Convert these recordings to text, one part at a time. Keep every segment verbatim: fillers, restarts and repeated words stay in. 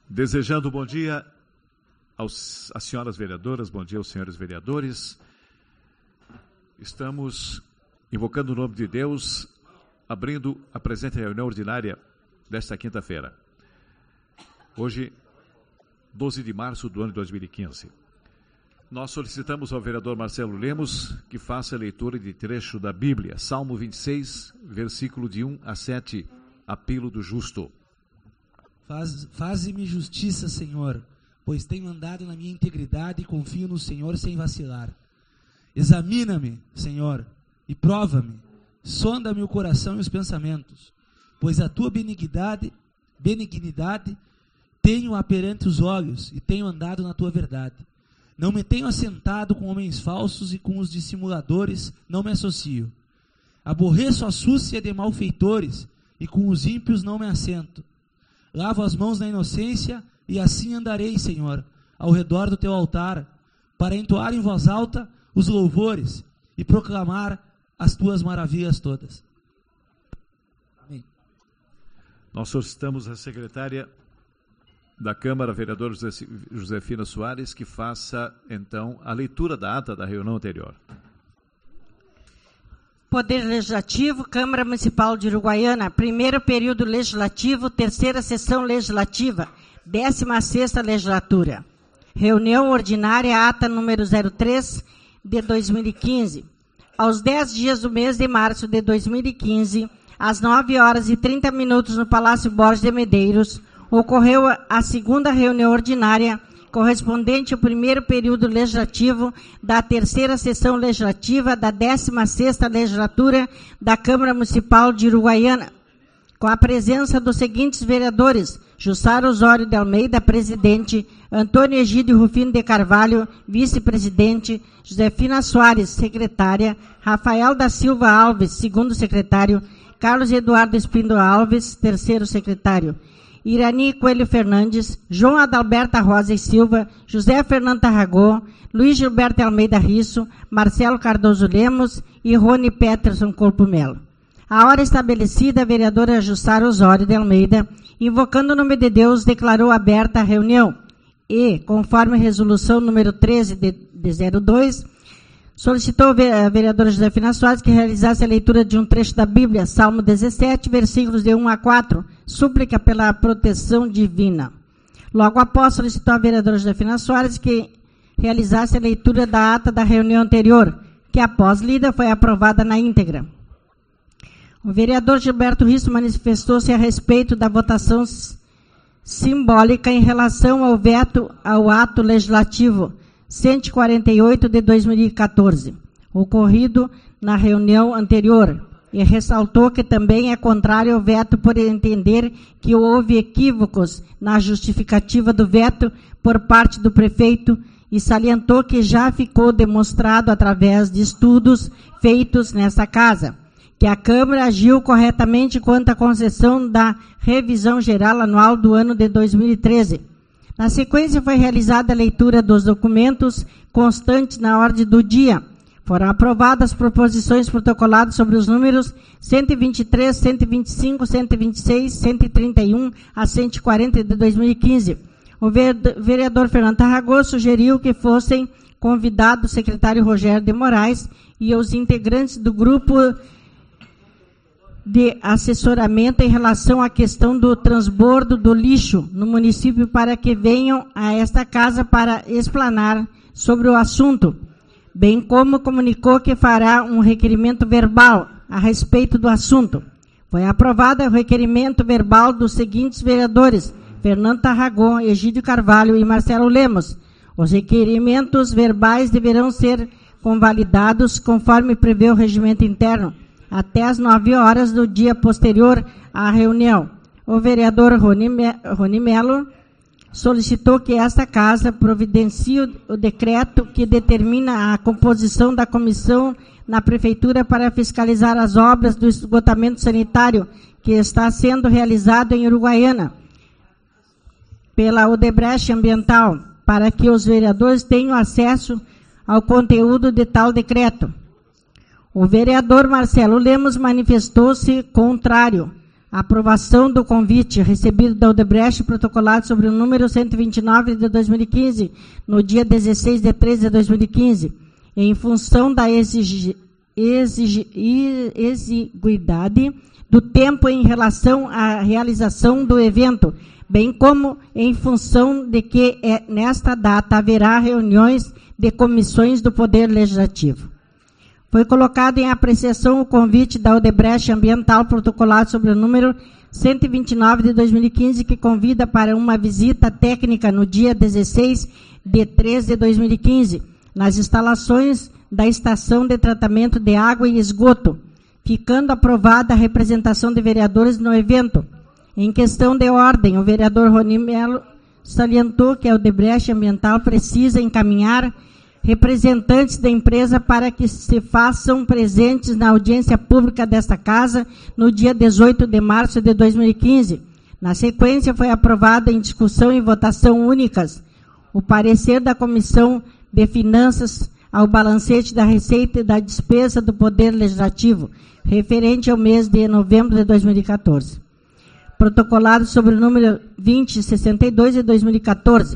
Desejando bom dia aos, às senhoras vereadoras, bom dia aos senhores vereadores. Estamos invocando o nome de Deus, abrindo a presente reunião ordinária desta quinta-feira. Hoje, doze de março do ano de dois mil e quinze. Nós solicitamos ao vereador Marcelo Lemos que faça a leitura de trecho da Bíblia, Salmo vinte e seis, versículo de um a sete, apelo do justo. Faz, faze-me justiça, Senhor, pois tenho andado na minha integridade e confio no Senhor sem vacilar. Examina-me, Senhor, e prova-me, sonda-me o coração e os pensamentos, pois a tua benignidade, benignidade tenho perante os olhos e tenho andado na tua verdade. Não me tenho assentado com homens falsos e com os dissimuladores não me associo. Aborreço a súcia de malfeitores e com os ímpios não me assento. Lavo as mãos na inocência e assim andarei, Senhor, ao redor do teu altar, para entoar em voz alta os louvores e proclamar as tuas maravilhas todas. Amém. Nós solicitamos a secretária da Câmara, vereadora Josefina Soares, que faça, então, a leitura da ata da reunião anterior. Poder Legislativo, Câmara Municipal de Uruguaiana, primeiro período legislativo, terceira sessão legislativa, décima sexta legislatura. Reunião ordinária, ata número zero três de dois mil e quinze. Aos dez dias do mês de março de dois mil e quinze, às nove horas e trinta minutos, no Palácio Borges de Medeiros, ocorreu a segunda reunião ordinária correspondente ao primeiro período legislativo da terceira sessão legislativa da décima sexta legislatura da Câmara Municipal de Uruguaiana, com a presença dos seguintes vereadores: Jussara Osório de Almeida, presidente; Antônio Egídio Rufino de Carvalho, vice-presidente; Josefina Soares, secretária; Rafael da Silva Alves, segundo secretário; Carlos Eduardo Espindo Alves, terceiro secretário; Irani Coelho Fernandes, João Adalberta Rosa e Silva, José Fernando Tarragó, Luiz Gilberto Almeida Risso, Marcelo Cardoso Lemos e Rony Peterson Corpo Melo. A hora estabelecida, a vereadora Jussara Osório de Almeida, invocando o nome de Deus, declarou aberta a reunião e, conforme a resolução número treze de, de zero dois, solicitou a vereadora Josefina Soares que realizasse a leitura de um trecho da Bíblia, Salmo dezessete, versículos de um a quatro, súplica pela proteção divina. Logo após, solicitou a vereadora Josefina Soares que realizasse a leitura da ata da reunião anterior, que após lida foi aprovada na íntegra. O vereador Gilberto Risso manifestou-se a respeito da votação simbólica em relação ao veto ao ato legislativo cento e quarenta e oito de dois mil e quatorze, ocorrido na reunião anterior, e ressaltou que também é contrário ao veto por entender que houve equívocos na justificativa do veto por parte do prefeito e salientou que já ficou demonstrado através de estudos feitos nessa casa, que a Câmara agiu corretamente quanto à concessão da revisão geral anual do ano de dois mil e treze. Na sequência, foi realizada a leitura dos documentos constantes na ordem do dia. Foram aprovadas as proposições protocoladas sobre os números cento e vinte e três, cento e vinte e cinco, cento e vinte e seis, cento e trinta e um a cento e quarenta de dois mil e quinze. O vereador Fernando Tarragó sugeriu que fossem convidados o secretário Rogério de Moraes e os integrantes do grupo de assessoramento em relação à questão do transbordo do lixo no município para que venham a esta casa para explanar sobre o assunto, bem como comunicou que fará um requerimento verbal a respeito do assunto. Foi aprovado o requerimento verbal dos seguintes vereadores: Fernando Tarragó, Egídio Carvalho e Marcelo Lemos. Os requerimentos verbais deverão ser convalidados conforme prevê o regimento interno, até às nove horas do dia posterior à reunião. O vereador Rony, Me, Rony Melo solicitou que esta casa providencie o decreto que determina a composição da comissão na Prefeitura para fiscalizar as obras do esgotamento sanitário que está sendo realizado em Uruguaiana pela Odebrecht Ambiental, para que os vereadores tenham acesso ao conteúdo de tal decreto. O vereador Marcelo Lemos manifestou-se contrário A aprovação do convite recebido da Odebrecht protocolado sobre o número cento e vinte e nove de dois mil e quinze, no dia dezesseis de treze de dois mil e quinze, em função da exigi, exigi, exiguidade do tempo em relação à realização do evento, bem como em função de que é, nesta data haverá reuniões de comissões do Poder Legislativo. Foi colocado em apreciação o convite da Odebrecht Ambiental protocolado sobre o número cento e vinte e nove de dois mil e quinze, que convida para uma visita técnica no dia dezesseis de treze de dois mil e quinze, nas instalações da Estação de Tratamento de Água e Esgoto, ficando aprovada a representação de vereadores no evento. Em questão de ordem, o vereador Rony Melo salientou que a Odebrecht Ambiental precisa encaminhar representantes da empresa para que se façam presentes na audiência pública desta casa no dia dezoito de março de dois mil e quinze. Na sequência, foi aprovado em discussão e votação únicas o parecer da Comissão de Finanças ao balancete da receita e da despesa do Poder Legislativo, referente ao mês de novembro de dois mil e quatorze. Protocolado sobre o número vinte e sessenta e dois de dois mil e quatorze.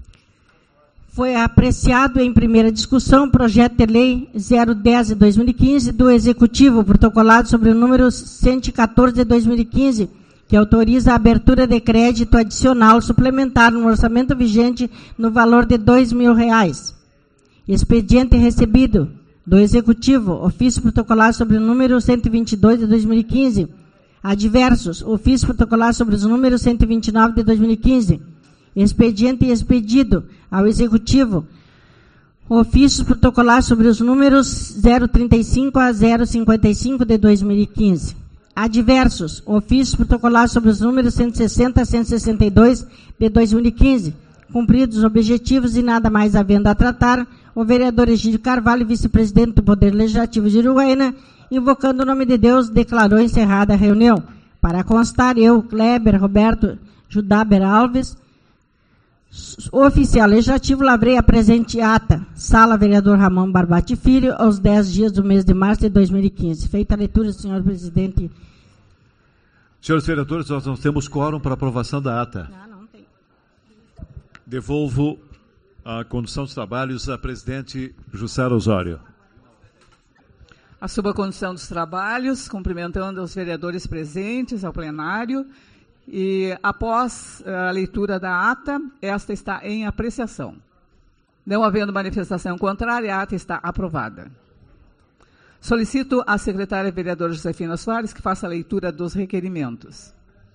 Foi apreciado em primeira discussão o projeto de lei zero dez de dois mil e quinze do Executivo, protocolado sobre o número cento e quatorze de dois mil e quinze, que autoriza a abertura de crédito adicional suplementar no orçamento vigente no valor de dois mil reais. Expediente recebido do Executivo, ofício protocolar sobre o número cento e vinte e dois de dois mil e quinze. Adversos, ofício protocolar sobre os números cento e vinte e nove de dois mil e quinze. Expediente expedido ao Executivo, ofícios protocolar sobre os números zero trinta e cinco a zero cinquenta e cinco de dois mil e quinze. Adversos, ofícios protocolar sobre os números cento e sessenta a cento e sessenta e dois de dois mil e quinze. Cumpridos os objetivos e nada mais havendo a tratar, o vereador Egídio Carvalho, vice-presidente do Poder Legislativo de Uruguaiana, invocando o nome de Deus, declarou encerrada a reunião. Para constar, eu, Kleber Roberto Judaber Alves, oficial legislativo, lavrei a presente ata, sala vereador Ramon Barbati Filho, aos dez dias do mês de março de dois mil e quinze. Feita a leitura, senhor presidente. Senhores vereadores, nós não temos quórum para aprovação da ata. Não, não tem. Devolvo a condução dos trabalhos à presidente Jussara Osório. Assumo a condução dos trabalhos, cumprimentando os vereadores presentes ao plenário. E, após a leitura da ata, esta está em apreciação. Não havendo manifestação contrária, a ata está aprovada. Solicito à secretária vereadora Josefina Soares que faça a leitura dos requerimentos.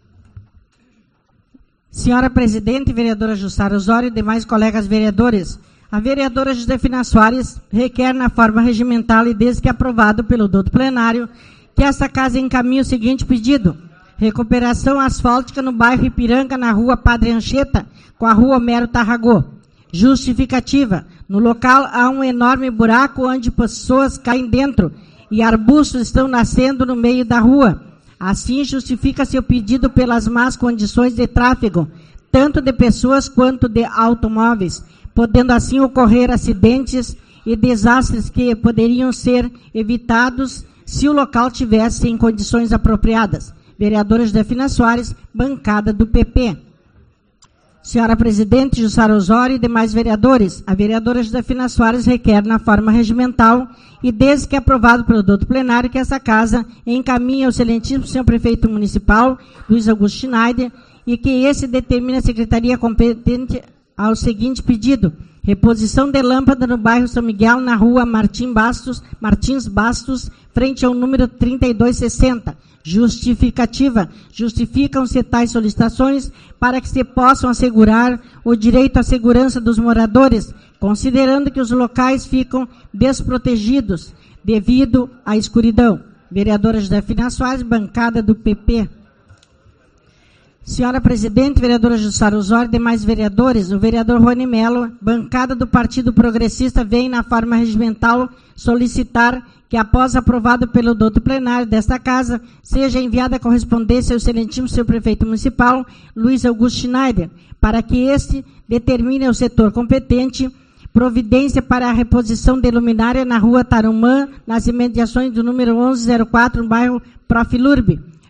Senhora presidente, vereadora Jussara Osório e demais colegas vereadores, a vereadora Josefina Soares requer na forma regimental e desde que aprovado pelo douto plenário que esta casa encaminhe o seguinte pedido: recuperação asfáltica no bairro Ipiranga, na rua Padre Anchieta, com a rua Homero Tarragô. Justificativa: no local há um enorme buraco onde pessoas caem dentro e arbustos estão nascendo no meio da rua. Assim, justifica-se o pedido pelas más condições de tráfego, tanto de pessoas quanto de automóveis, podendo assim ocorrer acidentes e desastres que poderiam ser evitados se o local tivesse em condições apropriadas. Vereadora Josefina Soares, bancada do P P. Senhora presidente Jussara Osório e demais vereadores, a vereadora Josefina Soares requer na forma regimental e desde que aprovado pelo douto plenário que essa casa encaminhe ao excelentíssimo senhor prefeito municipal, Luiz Augusto Schneider, e que esse determine a secretaria competente ao seguinte pedido: reposição de lâmpada no bairro São Miguel, na rua Martim Bastos, Martins Bastos, frente ao número trinta e dois sessenta. Justificativa: justificam-se tais solicitações para que se possam assegurar o direito à segurança dos moradores, considerando que os locais ficam desprotegidos devido à escuridão. Vereadora Josefina Soares, bancada do P P. Senhora presidente, vereadora Jussara Osório e demais vereadores, o vereador Rony Melo, bancada do Partido Progressista, vem na forma regimental solicitar que, após aprovado pelo douto plenário desta casa, seja enviada a correspondência ao excelentíssimo senhor prefeito municipal, Luiz Augusto Schneider, para que este determine ao setor competente providência para a reposição de luminária na rua Tarumã, nas imediações do número onze zero quatro, no bairro Profilurbe.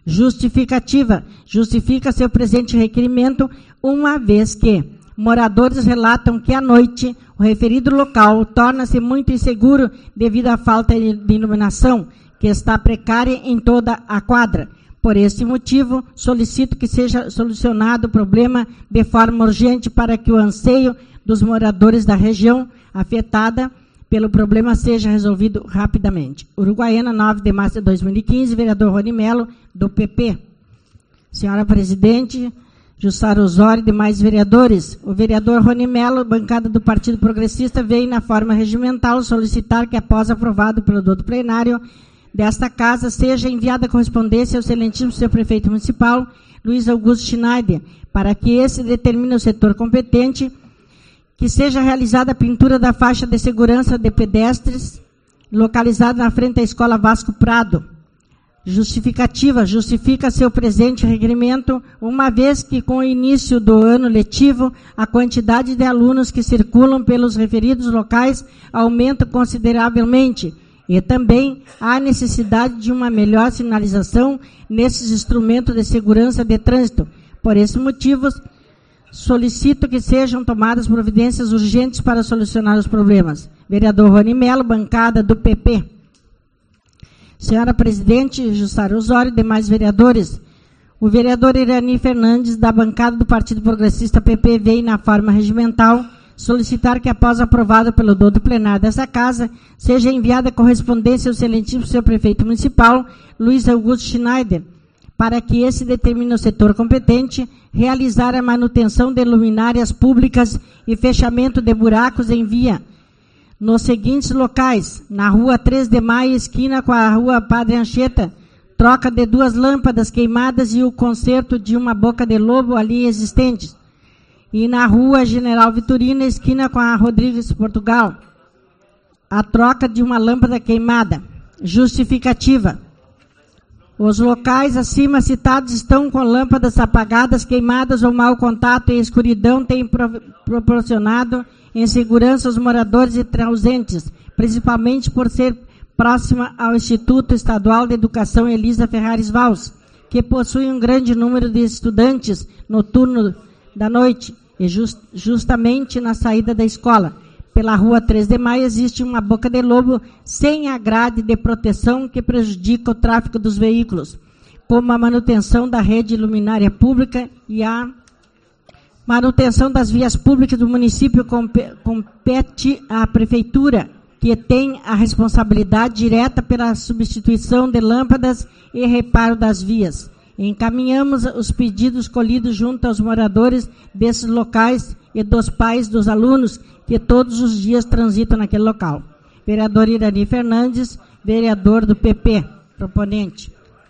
Justificativa. Justifica seu presente requerimento, uma vez que moradores relatam que à noite o referido local torna-se muito inseguro devido à falta de iluminação, que está precária em toda a quadra. Por este motivo, solicito que seja solucionado o problema de forma urgente para que o anseio dos moradores da região afetada pelo problema seja resolvido rapidamente. Uruguaiana, nove de março de dois mil e quinze, vereador Rony Melo, do P P. Senhora Presidente, Jussara Osório e demais vereadores, o vereador Rony Melo, bancada do Partido Progressista, veio na forma regimental solicitar que, após aprovado pelo doutor plenário desta casa, seja enviada correspondência ao excelentíssimo senhor prefeito municipal, Luiz Augusto Schneider, para que esse determine o setor competente que seja realizada a pintura da faixa de segurança de pedestres localizada na frente da Escola Vasco Prado. Justificativa. Justifica seu presente requerimento, uma vez que, com o início do ano letivo, a quantidade de alunos que circulam pelos referidos locais aumenta consideravelmente, e também há necessidade de uma melhor sinalização nesses instrumentos de segurança de trânsito. Por esses motivos, solicito que sejam tomadas providências urgentes para solucionar os problemas. Vereador Rony Melo, bancada do P P. Senhora Presidente, Jussara Osório e demais vereadores, o vereador Irani Fernandes, da bancada do Partido Progressista P P, veio na forma regimental solicitar que, após aprovado pelo doutor plenário dessa casa, seja enviada correspondência ao excelentíssimo senhor prefeito municipal, Luiz Augusto Schneider, para que esse determine o setor competente realizar a manutenção de luminárias públicas e fechamento de buracos em via nos seguintes locais: na rua três de maio, esquina com a rua Padre Anchieta, troca de duas lâmpadas queimadas e o conserto de uma boca de lobo ali existentes. E na rua General Vitorino, esquina com a Rodrigues Portugal, a troca de uma lâmpada queimada. Justificativa. Os locais acima citados estão com lâmpadas apagadas, queimadas ou mau contato e escuridão têm pro, proporcionado insegurança aos moradores e transeuntes, principalmente por ser próxima ao Instituto Estadual de Educação Elisa Ferrares Valls, que possui um grande número de estudantes no turno da noite, e just, justamente na saída da escola. Pela rua três de maio existe uma boca de lobo sem a grade de proteção que prejudica o tráfego dos veículos, como a manutenção da rede luminária pública e a manutenção das vias públicas do município compete à Prefeitura, que tem a responsabilidade direta pela substituição de lâmpadas e reparo das vias. Encaminhamos os pedidos colhidos junto aos moradores desses locais e dos pais dos alunos que todos os dias transitam naquele local. Vereador Irani Fernandes, vereador do P P, proponente.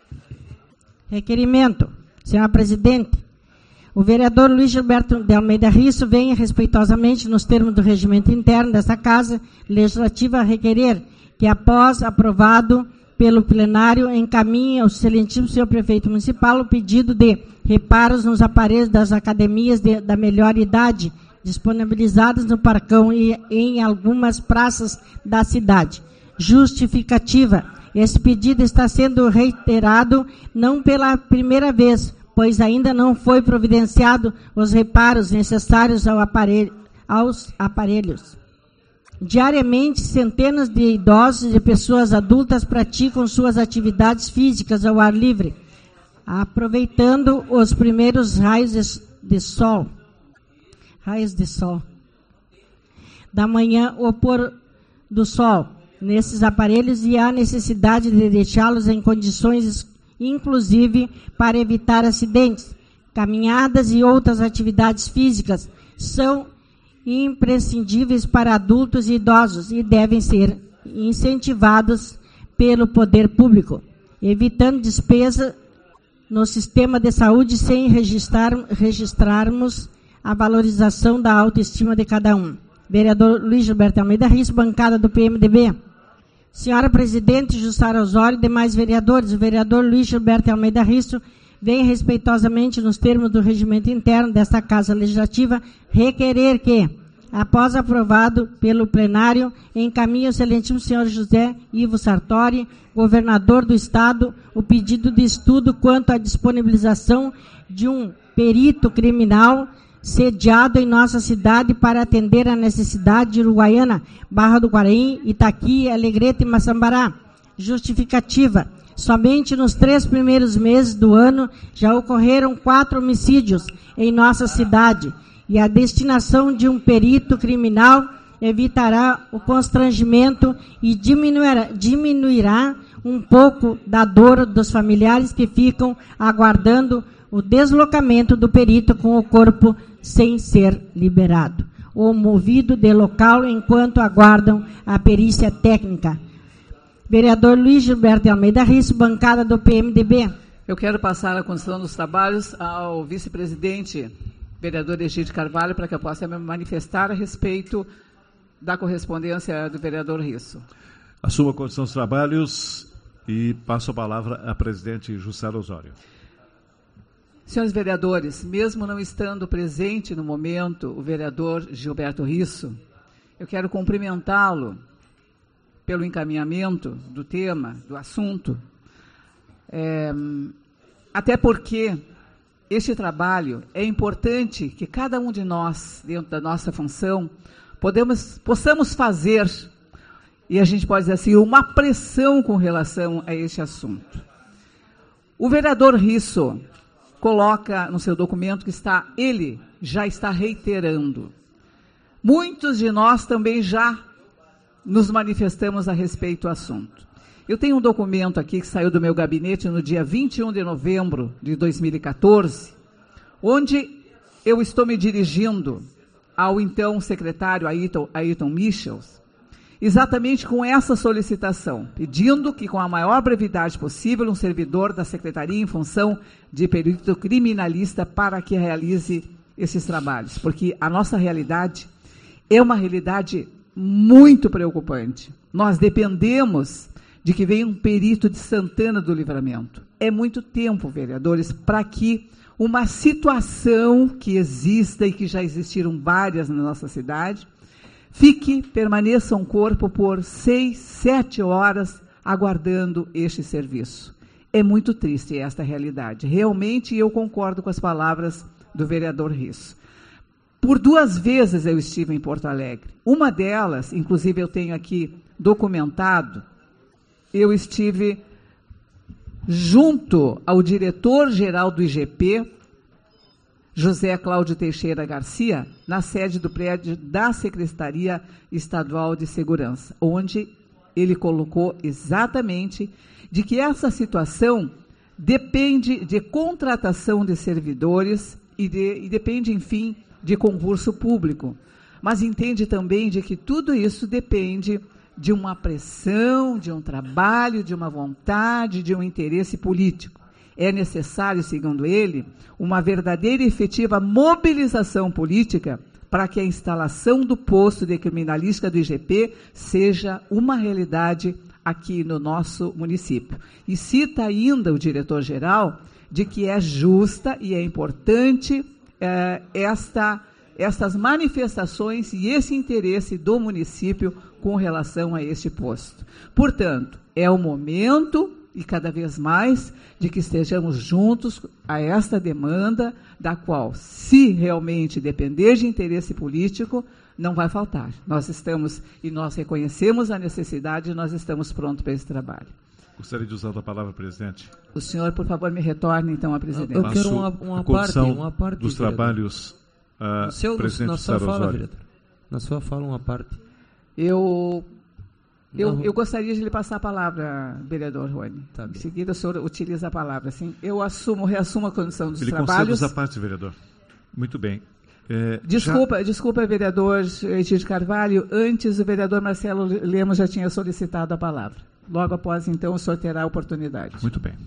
Requerimento. Senhora Presidente, o vereador Luiz Gilberto de Almeida Risso vem respeitosamente, nos termos do regimento interno desta Casa Legislativa, a requerer que, após aprovado pelo plenário, encaminhe ao excelentíssimo senhor prefeito municipal o pedido de reparos nos aparelhos das academias de, da melhor idade, disponibilizados no Parcão e em algumas praças da cidade. Justificativa. Esse pedido está sendo reiterado não pela primeira vez, pois ainda não foi providenciado os reparos necessários ao aparelho, aos aparelhos. Diariamente, centenas de idosos e pessoas adultas praticam suas atividades físicas ao ar livre, aproveitando os primeiros raios de, de sol, raios de sol, da manhã ou pôr do sol, nesses aparelhos, e há necessidade de deixá-los em condições, inclusive para evitar acidentes. Caminhadas e outras atividades físicas são imprescindíveis para adultos e idosos e devem ser incentivados pelo poder público, evitando despesa no sistema de saúde sem registrar, registrarmos a valorização da autoestima de cada um. Vereador Luiz Gilberto Almeida Risso, bancada do P M D B. Senhora Presidente, Jussara Osório e demais vereadores, o vereador Luiz Gilberto Almeida Risso vem respeitosamente, nos termos do regimento interno desta Casa Legislativa, requerer que, após aprovado pelo plenário, encaminha ao excelentíssimo senhor José Ivo Sartori, governador do Estado, o pedido de estudo quanto à disponibilização de um perito criminal sediado em nossa cidade para atender a necessidade de Uruguaiana, Barra do Guaraí, Itaqui, Alegrete e Maçambará. Justificativa. Somente nos três primeiros meses do ano já ocorreram quatro homicídios em nossa cidade e a destinação de um perito criminal evitará o constrangimento e diminuirá, diminuirá um pouco da dor dos familiares que ficam aguardando o deslocamento do perito com o corpo sem ser liberado, ou movido de local enquanto aguardam a perícia técnica. Vereador Luiz Gilberto de Almeida Risso, bancada do P M D B. Eu quero passar a condução dos trabalhos ao vice-presidente, vereador Egídio Carvalho, para que eu possa me manifestar a respeito da correspondência do vereador Risso. Assuma a condução dos trabalhos e passo a palavra à presidente Jussara Osório. Senhores vereadores, mesmo não estando presente no momento o vereador Gilberto Risso, eu quero cumprimentá-lo pelo encaminhamento do tema, do assunto, é, até porque este trabalho é importante que cada um de nós, dentro da nossa função, podemos, possamos fazer, e a gente pode dizer assim, uma pressão com relação a este assunto. O vereador Risso coloca no seu documento que está, ele já está reiterando. Muitos de nós também já nos manifestamos a respeito do assunto. Eu tenho um documento aqui que saiu do meu gabinete no dia vinte e um de novembro de dois mil e quatorze, onde eu estou me dirigindo ao então secretário Ayrton, Ayrton Michels, exatamente com essa solicitação, pedindo que, com a maior brevidade possível, um servidor da Secretaria em função de perito criminalista para que realize esses trabalhos, porque a nossa realidade é uma realidade muito preocupante. Nós dependemos de que venha um perito de Santana do Livramento. É muito tempo, vereadores, para que uma situação que exista e que já existiram várias na nossa cidade, fique, permaneça um corpo por seis, sete horas aguardando este serviço. É muito triste esta realidade. Realmente eu concordo com as palavras do vereador Risso. Por duas vezes eu estive em Porto Alegre. Uma delas, inclusive eu tenho aqui documentado, eu estive junto ao diretor-geral do I G P, José Cláudio Teixeira Garcia, na sede do prédio da Secretaria Estadual de Segurança, onde ele colocou exatamente de que essa situação depende de contratação de servidores e, de, e depende, enfim, de concurso público. Mas entende também de que tudo isso depende de uma pressão, de um trabalho, de uma vontade, de um interesse político. É necessário, segundo ele, uma verdadeira e efetiva mobilização política para que a instalação do posto de criminalística do I G P seja uma realidade aqui no nosso município. E cita ainda o diretor-geral de que é justa e é importante eh, esta, estas manifestações e esse interesse do município com relação a este posto. Portanto, é o momento, e cada vez mais, de que estejamos juntos a esta demanda, da qual, se realmente depender de interesse político, não vai faltar. Nós estamos, e nós reconhecemos a necessidade, e nós estamos prontos para esse trabalho. Gostaria de usar a palavra, presidente. O senhor, por favor, me retorne, então, a presidência. Eu quero uma, uma parte, uma parte, dos vereador. trabalhos, uh, seu, presidente na sua fala, Osório. vereador. Na sua fala, uma parte. Eu... Eu, eu gostaria de lhe passar a palavra, vereador Rony. Tá em seguida, o senhor utiliza a palavra. Assim, eu assumo, reassumo a condição dos Ele trabalhos. concede a parte, vereador. Muito bem. É, desculpa, já... desculpa, vereador Egídio Carvalho. Antes, o vereador Marcelo Lemos já tinha solicitado a palavra. Logo após, então, o senhor terá a oportunidade. Muito bem.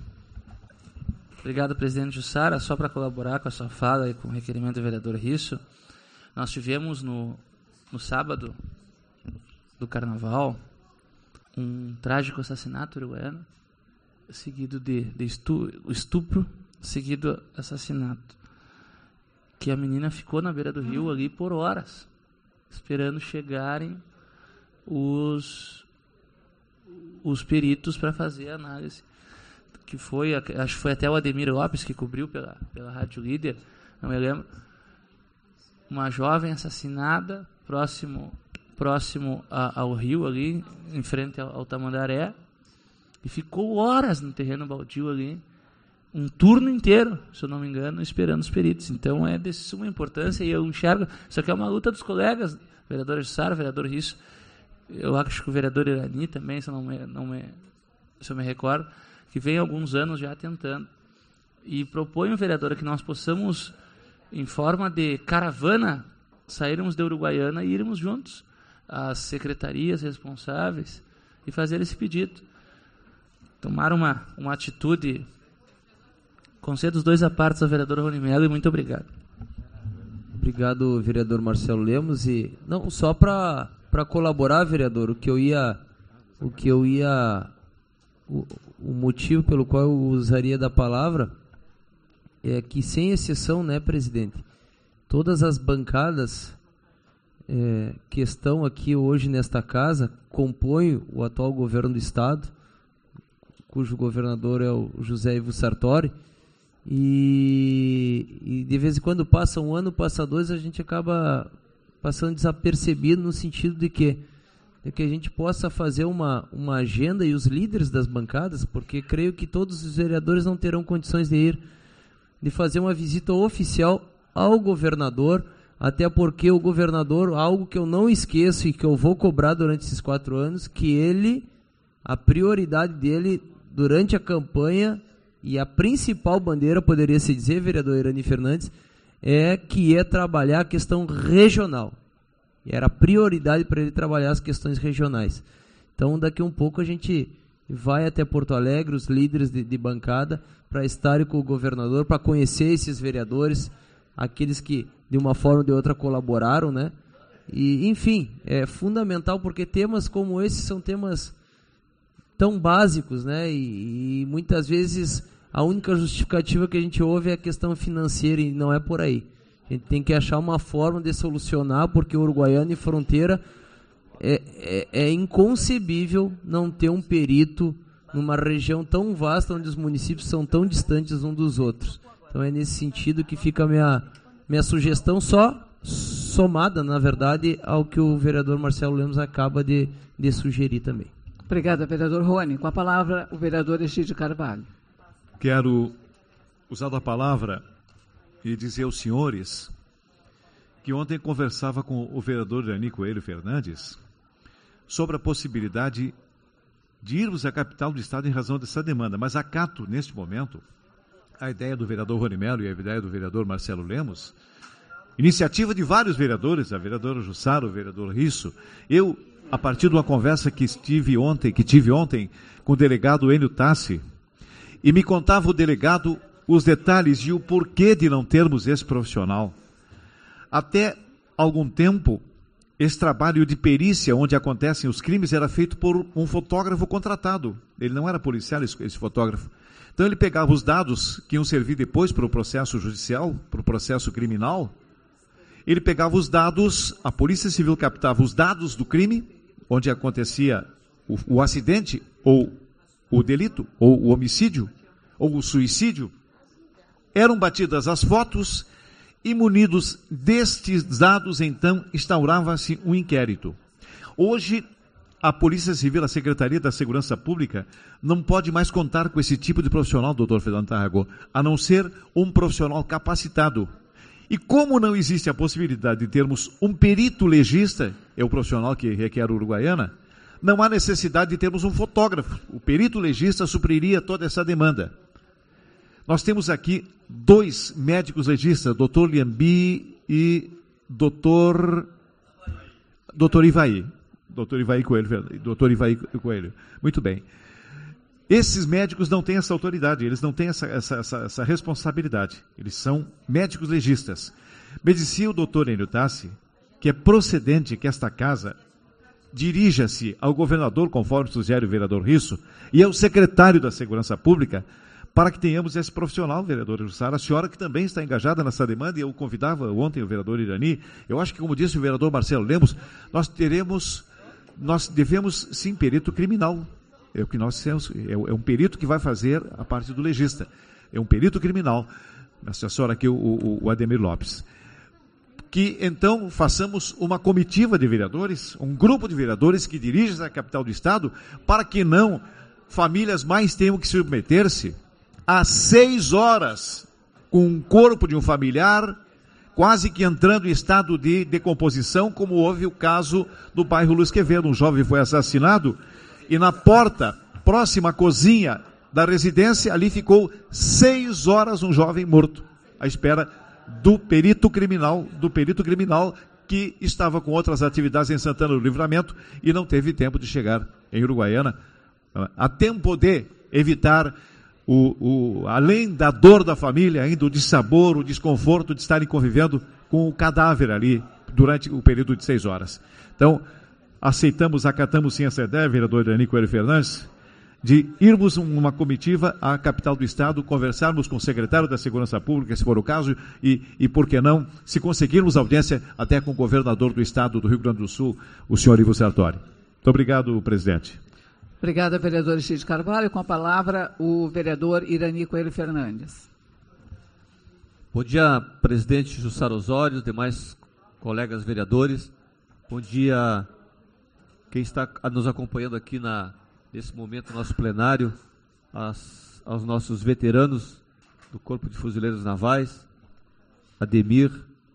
Obrigado, presidente Jussara. Só para colaborar com a sua fala e com o requerimento do vereador Risso, nós tivemos no, no sábado do Carnaval um trágico assassinato uruguaiano, seguido de, de estu, estupro, seguido assassinato. Que a menina ficou na beira do rio ali por horas. esperando chegarem os, os peritos para fazer a análise. Que foi, acho que foi até o Ademir Lopes que cobriu pela, pela Rádio Líder, não me lembro. Uma jovem assassinada próximo, próximo a, ao rio ali, em frente ao, ao Tamandaré, e ficou horas no terreno baldio ali, um turno inteiro, se eu não me engano, esperando os peritos. Então é de suma importância e eu enxergo, isso aqui é uma luta dos colegas, vereador Jussara, vereador Risso, eu acho que o vereador Irani também, se eu não me, não me, se eu me recordo, que vem há alguns anos já tentando. E propõe o vereador que nós possamos, em forma de caravana, sairmos da Uruguaiana e irmos juntos às secretarias responsáveis e fazer esse pedido. Tomar uma, uma atitude. Concedo os dois apartes ao vereador Rony Mello e muito obrigado. Obrigado, vereador Marcelo Lemos. E não só para para colaborar, vereador, o que eu ia o que eu ia o, o motivo pelo qual eu usaria da palavra é que, sem exceção, né, presidente, todas as bancadas é, que estão aqui hoje nesta casa compõem o atual governo do estado, cujo governador é o José Ivo Sartori. E, e de vez em quando passa um ano, passa dois, a gente acaba passando desapercebido no sentido de que, de que a gente possa fazer uma, uma agenda, e os líderes das bancadas, porque creio que todos os vereadores não terão condições de ir, de fazer uma visita oficial ao governador, até porque o governador, algo que eu não esqueço e que eu vou cobrar durante esses quatro anos, que ele, a prioridade dele durante a campanha, e a principal bandeira, poderia se dizer, vereador Irani Fernandes, é que é trabalhar a questão regional. E era prioridade para ele trabalhar as questões regionais. Então, daqui a um pouco a gente vai até Porto Alegre, os líderes de, de bancada, para estarem com o governador, para conhecer esses vereadores, aqueles que de uma forma ou de outra colaboraram, né? E, enfim, é fundamental, porque temas como esses são temas tão básicos, né? E, e muitas vezes a única justificativa que a gente ouve é a questão financeira, e não é por aí. A gente tem que achar uma forma de solucionar, porque Uruguaiana e fronteira é, é, é inconcebível não ter um perito numa região tão vasta, onde os municípios são tão distantes uns dos outros. Então é nesse sentido que fica a minha, minha sugestão, só somada, na verdade, ao que o vereador Marcelo Lemos acaba de, de sugerir também. Obrigada, vereador Rony. Com a palavra, o vereador Egídio Carvalho. Quero usar a palavra e dizer aos senhores que ontem conversava com o vereador Irani Coelho Fernandes sobre a possibilidade de irmos à capital do estado em razão dessa demanda, mas acato, neste momento, a ideia do vereador Rony Mello e a ideia do vereador Marcelo Lemos, iniciativa de vários vereadores, a vereadora Jussara, o vereador Risso. Eu, a partir de uma conversa que estive ontem, que tive ontem com o delegado Enio Tassi, e me contava o delegado os detalhes e o porquê de não termos esse profissional. Até algum tempo, esse trabalho de perícia onde acontecem os crimes era feito por um fotógrafo contratado. Ele não era policial, esse fotógrafo. Então ele pegava os dados que iam servir depois para o processo judicial, para o processo criminal. Ele pegava os dados, a Polícia Civil captava os dados do crime, onde acontecia o, o acidente, ou o delito, ou o homicídio, ou o suicídio. Eram batidas as fotos e, munidos destes dados, então, instaurava-se um inquérito. Hoje, a Polícia Civil, a Secretaria da Segurança Pública, não pode mais contar com esse tipo de profissional, doutor Fernando Tarragó, a não ser um profissional capacitado. E como não existe a possibilidade de termos um perito legista, é o profissional que requer a Uruguaiana, não há necessidade de termos um fotógrafo. O perito legista supriria toda essa demanda. Nós temos aqui dois médicos legistas, doutor Liambi e doutor doutor Ivaí. Doutor Ivaí Coelho, doutor Ivaí Coelho. Muito bem. Esses médicos não têm essa autoridade, eles não têm essa, essa, essa, essa responsabilidade. Eles são médicos legistas. Me dizia o doutor Enio Tassi que é procedente que esta casa dirija-se ao governador, conforme sugere o vereador Risso, e ao secretário da Segurança Pública, para que tenhamos esse profissional, vereadora Jussara, a senhora que também está engajada nessa demanda, e eu convidava ontem o vereador Irani, eu acho que, como disse o vereador Marcelo Lemos, nós teremos, nós devemos, sim, perito criminal, é o que nós temos, é um perito que vai fazer a parte do legista, é um perito criminal, a senhora aqui, o, o, o Ademir Lopes, que então façamos uma comitiva de vereadores, um grupo de vereadores que dirija a capital do estado, para que não famílias mais tenham que submeter-se a seis horas com um corpo de um familiar quase que entrando em estado de decomposição, como houve o caso do bairro Luiz Quevedo. Um jovem foi assassinado e na porta próxima à cozinha da residência, ali ficou seis horas um jovem morto, à espera do perito criminal, do perito criminal que estava com outras atividades em Santana do Livramento e não teve tempo de chegar em Uruguaiana, a tempo de evitar, o, o, além da dor da família, ainda o dissabor, o desconforto de estarem convivendo com o cadáver ali durante o período de seis horas. Então, aceitamos, acatamos sim essa ideia, vereador Irani Coelho Fernandes, de irmos uma comitiva à capital do estado, conversarmos com o secretário da Segurança Pública, se for o caso, e, e por que não, se conseguirmos audiência até com o governador do estado do Rio Grande do Sul, o senhor Ivo Sartori. Muito obrigado, presidente. Obrigada, vereador Chico Carvalho. Com a palavra, o vereador Irani Coelho Fernandes. Bom dia, presidente Jussara Osório, demais colegas vereadores. Bom dia, quem está nos acompanhando aqui na, nesse momento, nosso plenário, as, aos nossos veteranos do Corpo de Fuzileiros Navais, Ademir,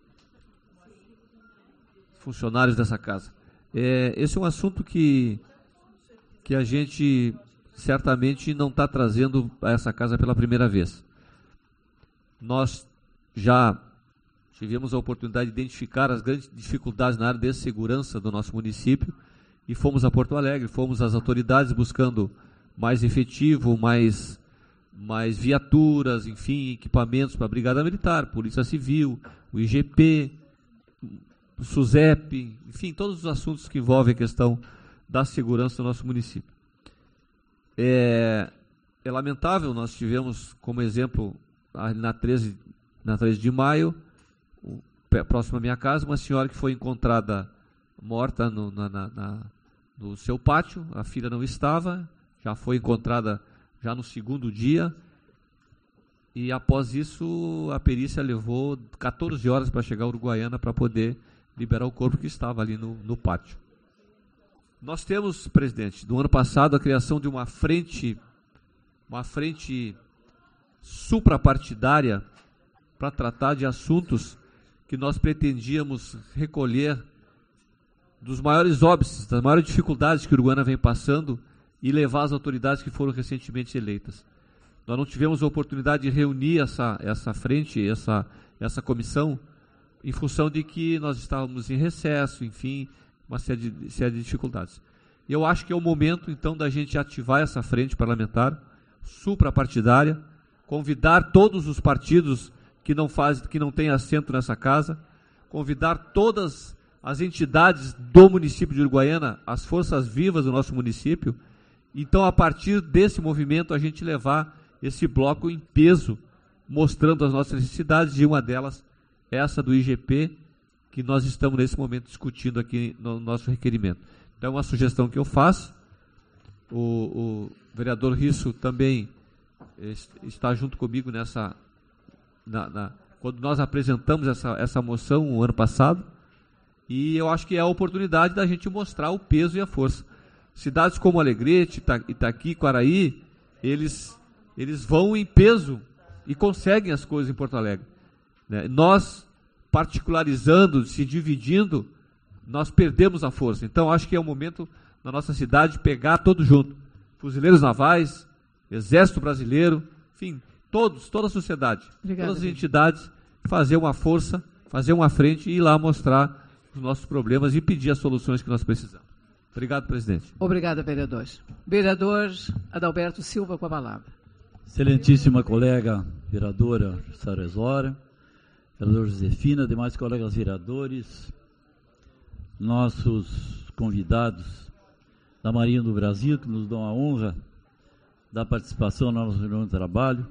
funcionários dessa casa. É, esse é um assunto que... que a gente certamente não está trazendo a essa casa pela primeira vez. Nós já tivemos a oportunidade de identificar as grandes dificuldades na área de segurança do nosso município e fomos a Porto Alegre, fomos às autoridades buscando mais efetivo, mais, mais viaturas, enfim, equipamentos para a Brigada Militar, Polícia Civil, o I G P, o SUSEP, enfim, todos os assuntos que envolvem a questão da segurança do nosso município. É, é lamentável, nós tivemos como exemplo na treze, na treze de maio, o, próximo à minha casa, uma senhora que foi encontrada morta no, na, na, na, no seu pátio, a filha não estava, já foi encontrada já no segundo dia, e após isso a perícia levou quatorze horas para chegar a Uruguaiana para poder liberar o corpo que estava ali no, no pátio. Nós temos, presidente, do ano passado, a criação de uma frente, uma frente suprapartidária para tratar de assuntos que nós pretendíamos recolher dos maiores óbices, das maiores dificuldades que o Uruguaiana vem passando e levar às autoridades que foram recentemente eleitas. Nós não tivemos a oportunidade de reunir essa, essa frente, essa, essa comissão, em função de que nós estávamos em recesso, enfim, uma série de, série de dificuldades. E eu acho que é o momento, então, da gente ativar essa frente parlamentar, suprapartidária, convidar todos os partidos que não fazem, que não têm assento nessa casa, convidar todas as entidades do município de Uruguaiana, as forças vivas do nosso município, então, a partir desse movimento, a gente levar esse bloco em peso, mostrando as nossas necessidades, e uma delas é essa do I G P, que nós estamos nesse momento discutindo aqui no nosso requerimento. Então, uma sugestão que eu faço, o, o vereador Risso também está junto comigo nessa, na, na, quando nós apresentamos essa, essa moção o ano passado, e eu acho que é a oportunidade da gente mostrar o peso e a força. Cidades como Alegrete, Itaqui, Quaraí, eles, eles vão em peso e conseguem as coisas em Porto Alegre. Né? Nós, particularizando, se dividindo, nós perdemos a força. Então, acho que é o momento na nossa cidade pegar todos junto. Fuzileiros Navais, Exército Brasileiro, enfim, todos, toda a sociedade, Obrigada, todas as entidades, fazer uma força, fazer uma frente e ir lá mostrar os nossos problemas e pedir as soluções que nós precisamos. Obrigado, presidente. Obrigada, vereador. Vereador Adalberto Silva, com a palavra. Excelentíssima colega vereadora Sara Osório, vereador Josefina, demais colegas vereadores, nossos convidados da Marinha do Brasil, que nos dão a honra da participação na nossa reunião de trabalho,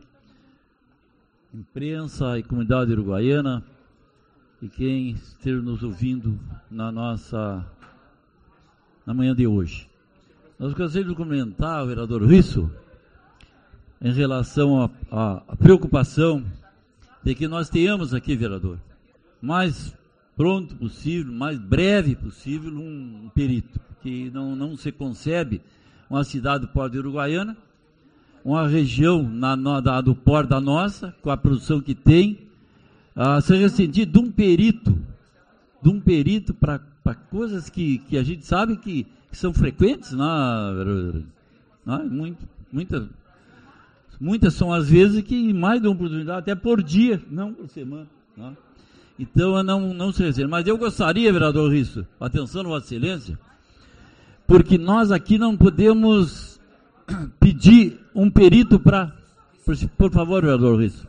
imprensa e comunidade uruguaiana e quem esteja nos ouvindo na nossa na manhã de hoje. Nós gostaríamos de comentar o vereador Risso em relação à preocupação de que nós tenhamos aqui, vereador, mais pronto possível, mais breve possível, um, um perito, que não, não se concebe uma cidade do Porto de Uruguaiana, uma região na, na, da, do Porto da nossa, com a produção que tem, a ser ressentido de um perito, de um perito para coisas que, que a gente sabe que, que são frequentes, não, não, muito, muitas, muitas são as vezes que mais de uma oportunidade, até por dia, não por semana. Não. Então, não, não se resiste. Mas eu gostaria, vereador Risso, atenção, Vossa Excelência, porque nós aqui não podemos pedir um perito para... Por, por favor, vereador Risso.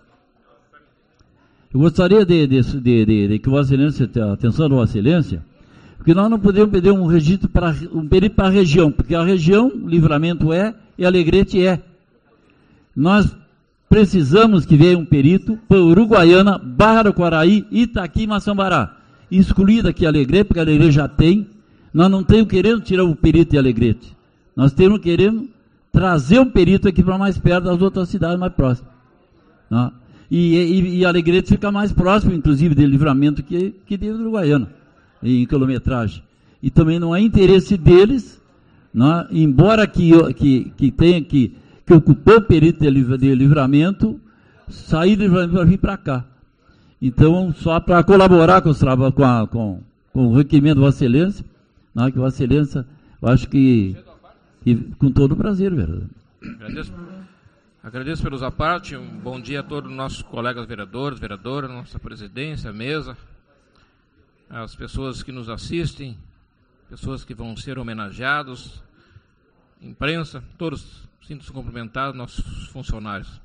Eu gostaria de, de, de, de, de que Vossa Excelência, atenção, Vossa Excelência, porque nós não podemos pedir um registro para um perito para a região, porque a região, Livramento é e Alegrete é. Nós precisamos que venha um perito para Uruguaiana, Barra do Quaraí, Itaqui e Maçambará. Excluída aqui Alegrete, porque a Alegrete já tem. Nós não estamos querendo tirar o perito de Alegrete. Nós estamos querendo trazer um perito aqui para mais perto das outras cidades mais próximas. Não? E, e, e Alegrete fica mais próximo, inclusive, de Livramento que, que de Uruguaiana, em quilometragem. E também não é interesse deles, não? Embora que, que, que tenha que... que ocupou o perito de Livramento, sair de Livramento para vir para cá. Então, só para colaborar com, os com, a, com, com o requerimento de Vossa Excelência, não, que Vossa Excelência, eu acho que, que com todo o prazer, verdade. Agradeço, agradeço pelos à parte, um bom dia a todos os nossos colegas vereadores, vereadoras, nossa presidência, mesa, as pessoas que nos assistem, pessoas que vão ser homenageados, imprensa, todos sinto-se cumprimentados, nossos funcionários.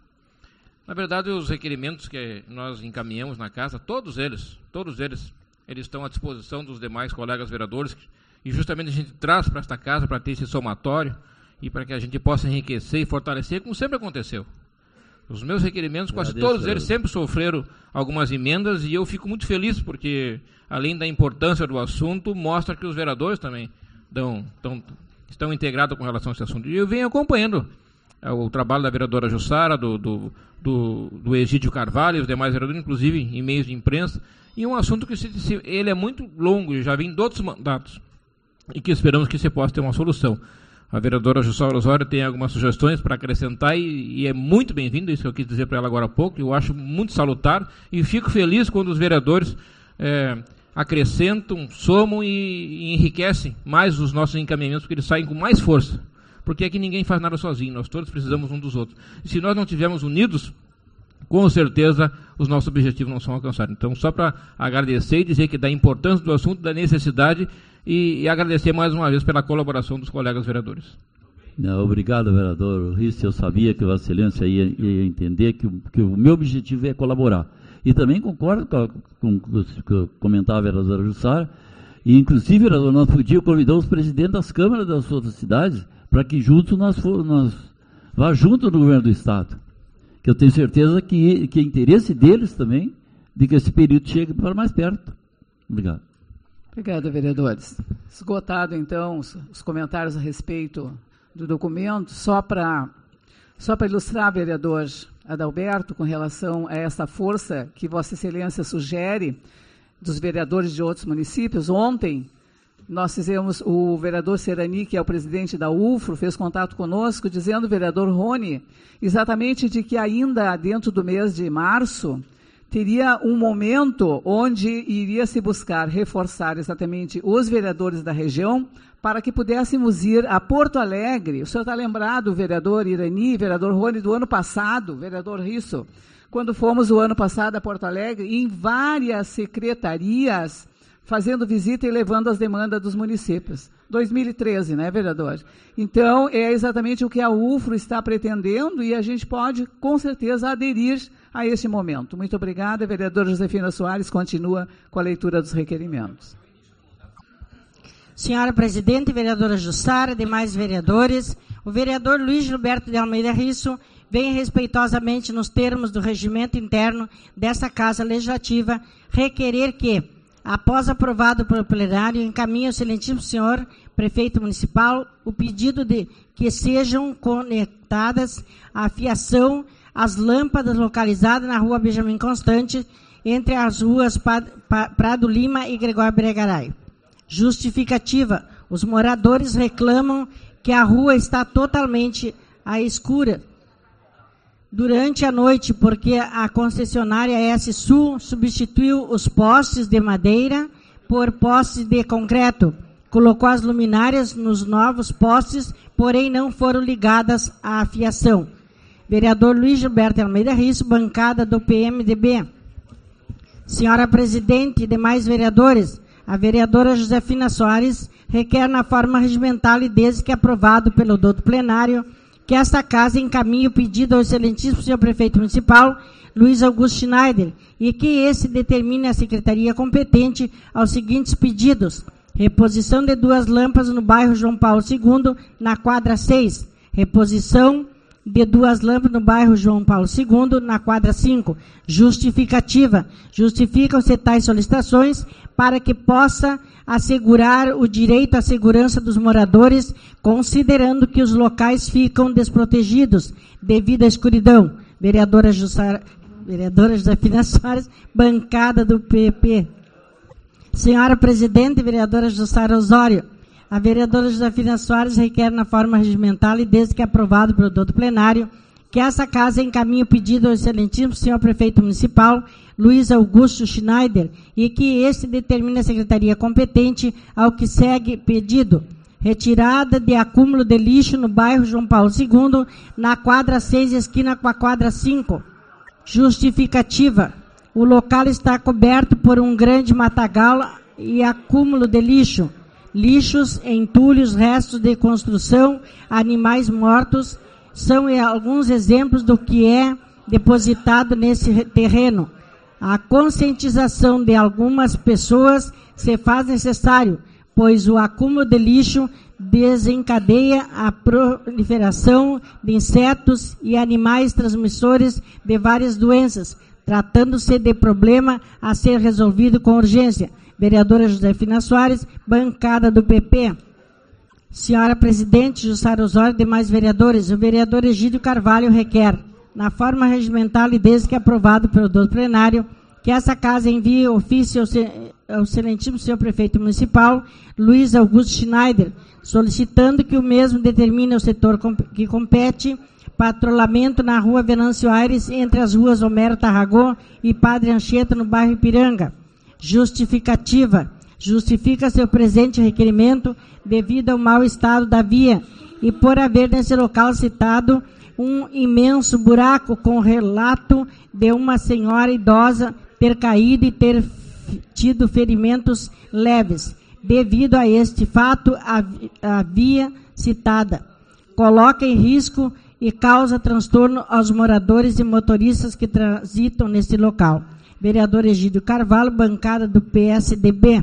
Na verdade, os requerimentos que nós encaminhamos na casa, todos eles, todos eles, eles estão à disposição dos demais colegas vereadores, e justamente a gente traz para esta casa para ter esse somatório e para que a gente possa enriquecer e fortalecer, como sempre aconteceu. Os meus requerimentos, quase Agradeço, todos eles sempre sofreram algumas emendas, e eu fico muito feliz, porque, além da importância do assunto, mostra que os vereadores também dão, dão, estão integrados com relação a esse assunto. E eu venho acompanhando o trabalho da vereadora Jussara, do, do, do, do Egídio Carvalho e os demais vereadores, inclusive em meios de imprensa, e um assunto que se, se, ele é muito longo, e já vem de outros mandatos, e que esperamos que se possa ter uma solução. A vereadora Jussara Osório tem algumas sugestões para acrescentar, e, e é muito bem-vindo, isso que eu quis dizer para ela agora há pouco, eu acho muito salutar, e fico feliz quando os vereadores é, acrescentam, somam e, e enriquecem mais os nossos encaminhamentos, porque eles saem com mais força. Porque aqui ninguém faz nada sozinho, nós todos precisamos um dos outros. E se nós não estivermos unidos, com certeza os nossos objetivos não são alcançados. Então, só para agradecer e dizer que da importância do assunto, da necessidade, e, e agradecer mais uma vez pela colaboração dos colegas vereadores. Não, obrigado, vereador Risso. Eu sabia que Vossa Excelência ia, ia entender que, que o meu objetivo é colaborar. E também concordo com o que comentava a vereadora Jussara, e inclusive, vereador, nós podíamos convidar os presidentes das câmaras das outras cidades para que juntos nós, for, nós vá junto no governo do Estado. Que eu tenho certeza que, que é interesse deles também de que esse período chegue para mais perto. Obrigado. Obrigada, vereadores. Esgotado, então, os, os comentários a respeito do documento, só para só para ilustrar, vereador Adalberto, com relação a essa força que Vossa Excelência sugere dos vereadores de outros municípios. Ontem, nós fizemos, o vereador Serani, que é o presidente da U F R O, fez contato conosco, dizendo, vereador Rony, exatamente de que ainda dentro do mês de março, teria um momento onde iria se buscar reforçar exatamente os vereadores da região para que pudéssemos ir a Porto Alegre. O senhor está lembrado, vereador Irani, vereador Rony, do ano passado, vereador Risso, quando fomos o ano passado a Porto Alegre, em várias secretarias, fazendo visita e levando as demandas dos municípios. dois mil e treze, né, vereador? Então, é exatamente o que a U F R O está pretendendo, e a gente pode, com certeza, aderir a este momento. Muito obrigada. A vereadora Josefina Soares continua com a leitura dos requerimentos. Senhora presidente, vereadora Jussara, demais vereadores, O vereador Luiz Gilberto de Almeida Risso vem respeitosamente, nos termos do regimento interno desta Casa Legislativa, requerer que, após aprovado pelo plenário, encaminhe ao excelentíssimo senhor prefeito municipal o pedido de que sejam conectadas a fiação às lâmpadas localizadas na rua Benjamin Constante, entre as ruas Prado Lima e Gregório Bregaray. Justificativa: os moradores reclamam que a rua está totalmente à escura durante a noite, porque a concessionária S Sul substituiu os postes de madeira por postes de concreto. Colocou as luminárias nos novos postes, porém não foram ligadas à fiação. Vereador Luiz Gilberto Almeida Risso, bancada do P M D B. Senhora Presidente e demais vereadores, a vereadora Josefina Soares requer na forma regimental e desde que aprovado pelo douto plenário que esta Casa encaminhe o pedido ao excelentíssimo senhor prefeito municipal, Luiz Augusto Schneider, e que esse determine a secretaria competente aos seguintes pedidos: reposição de duas lâmpadas no bairro João Paulo segundo, na quadra seis. Reposição de duas lâmpadas no bairro João Paulo segundo, na quadra cinco. Justificativa: justificam-se tais solicitações para que possa assegurar o direito à segurança dos moradores, considerando que os locais ficam desprotegidos devido à escuridão. Vereadora Jussara, vereadora Josefina Soares, bancada do P P. Senhora Presidente e vereadora Jussara Osório, a vereadora Josefina Soares requer na forma regimental e desde que aprovado pelo douto plenário que essa Casa encaminhe o pedido ao excelentíssimo senhor prefeito municipal, Luiz Augusto Schneider, e que este determine a secretaria competente ao que segue pedido: retirada de acúmulo de lixo no bairro João Paulo segundo, na quadra seis, esquina com a quadra cinco. Justificativa: o local está coberto por um grande matagal e acúmulo de lixo, lixos, entulhos, restos de construção, animais mortos, são alguns exemplos do que é depositado nesse terreno. A conscientização de algumas pessoas se faz necessário, pois o acúmulo de lixo desencadeia a proliferação de insetos e animais transmissores de várias doenças, tratando-se de problema a ser resolvido com urgência. Vereadora Josefina Soares, bancada do P P. Senhora Presidente, Jussara Osório e demais vereadores, o vereador Egídio Carvalho requer, na forma regimental e desde que aprovado pelo douto plenário, que essa Casa envie ofício ao excelentíssimo senhor prefeito municipal, Luiz Augusto Schneider, solicitando que o mesmo determine o setor que compete patrulhamento na rua Venâncio Aires, entre as ruas Homero Tarragó e Padre Anchieta, no bairro Ipiranga. Justificativa: justifica-se o presente requerimento devido ao mau estado da via e por haver nesse local citado um imenso buraco com relato de uma senhora idosa ter caído e ter tido ferimentos leves. Devido a este fato, a, a via citada coloca em risco e causa transtorno aos moradores e motoristas que transitam neste local. Vereador Egídio Carvalho, bancada do P S D B.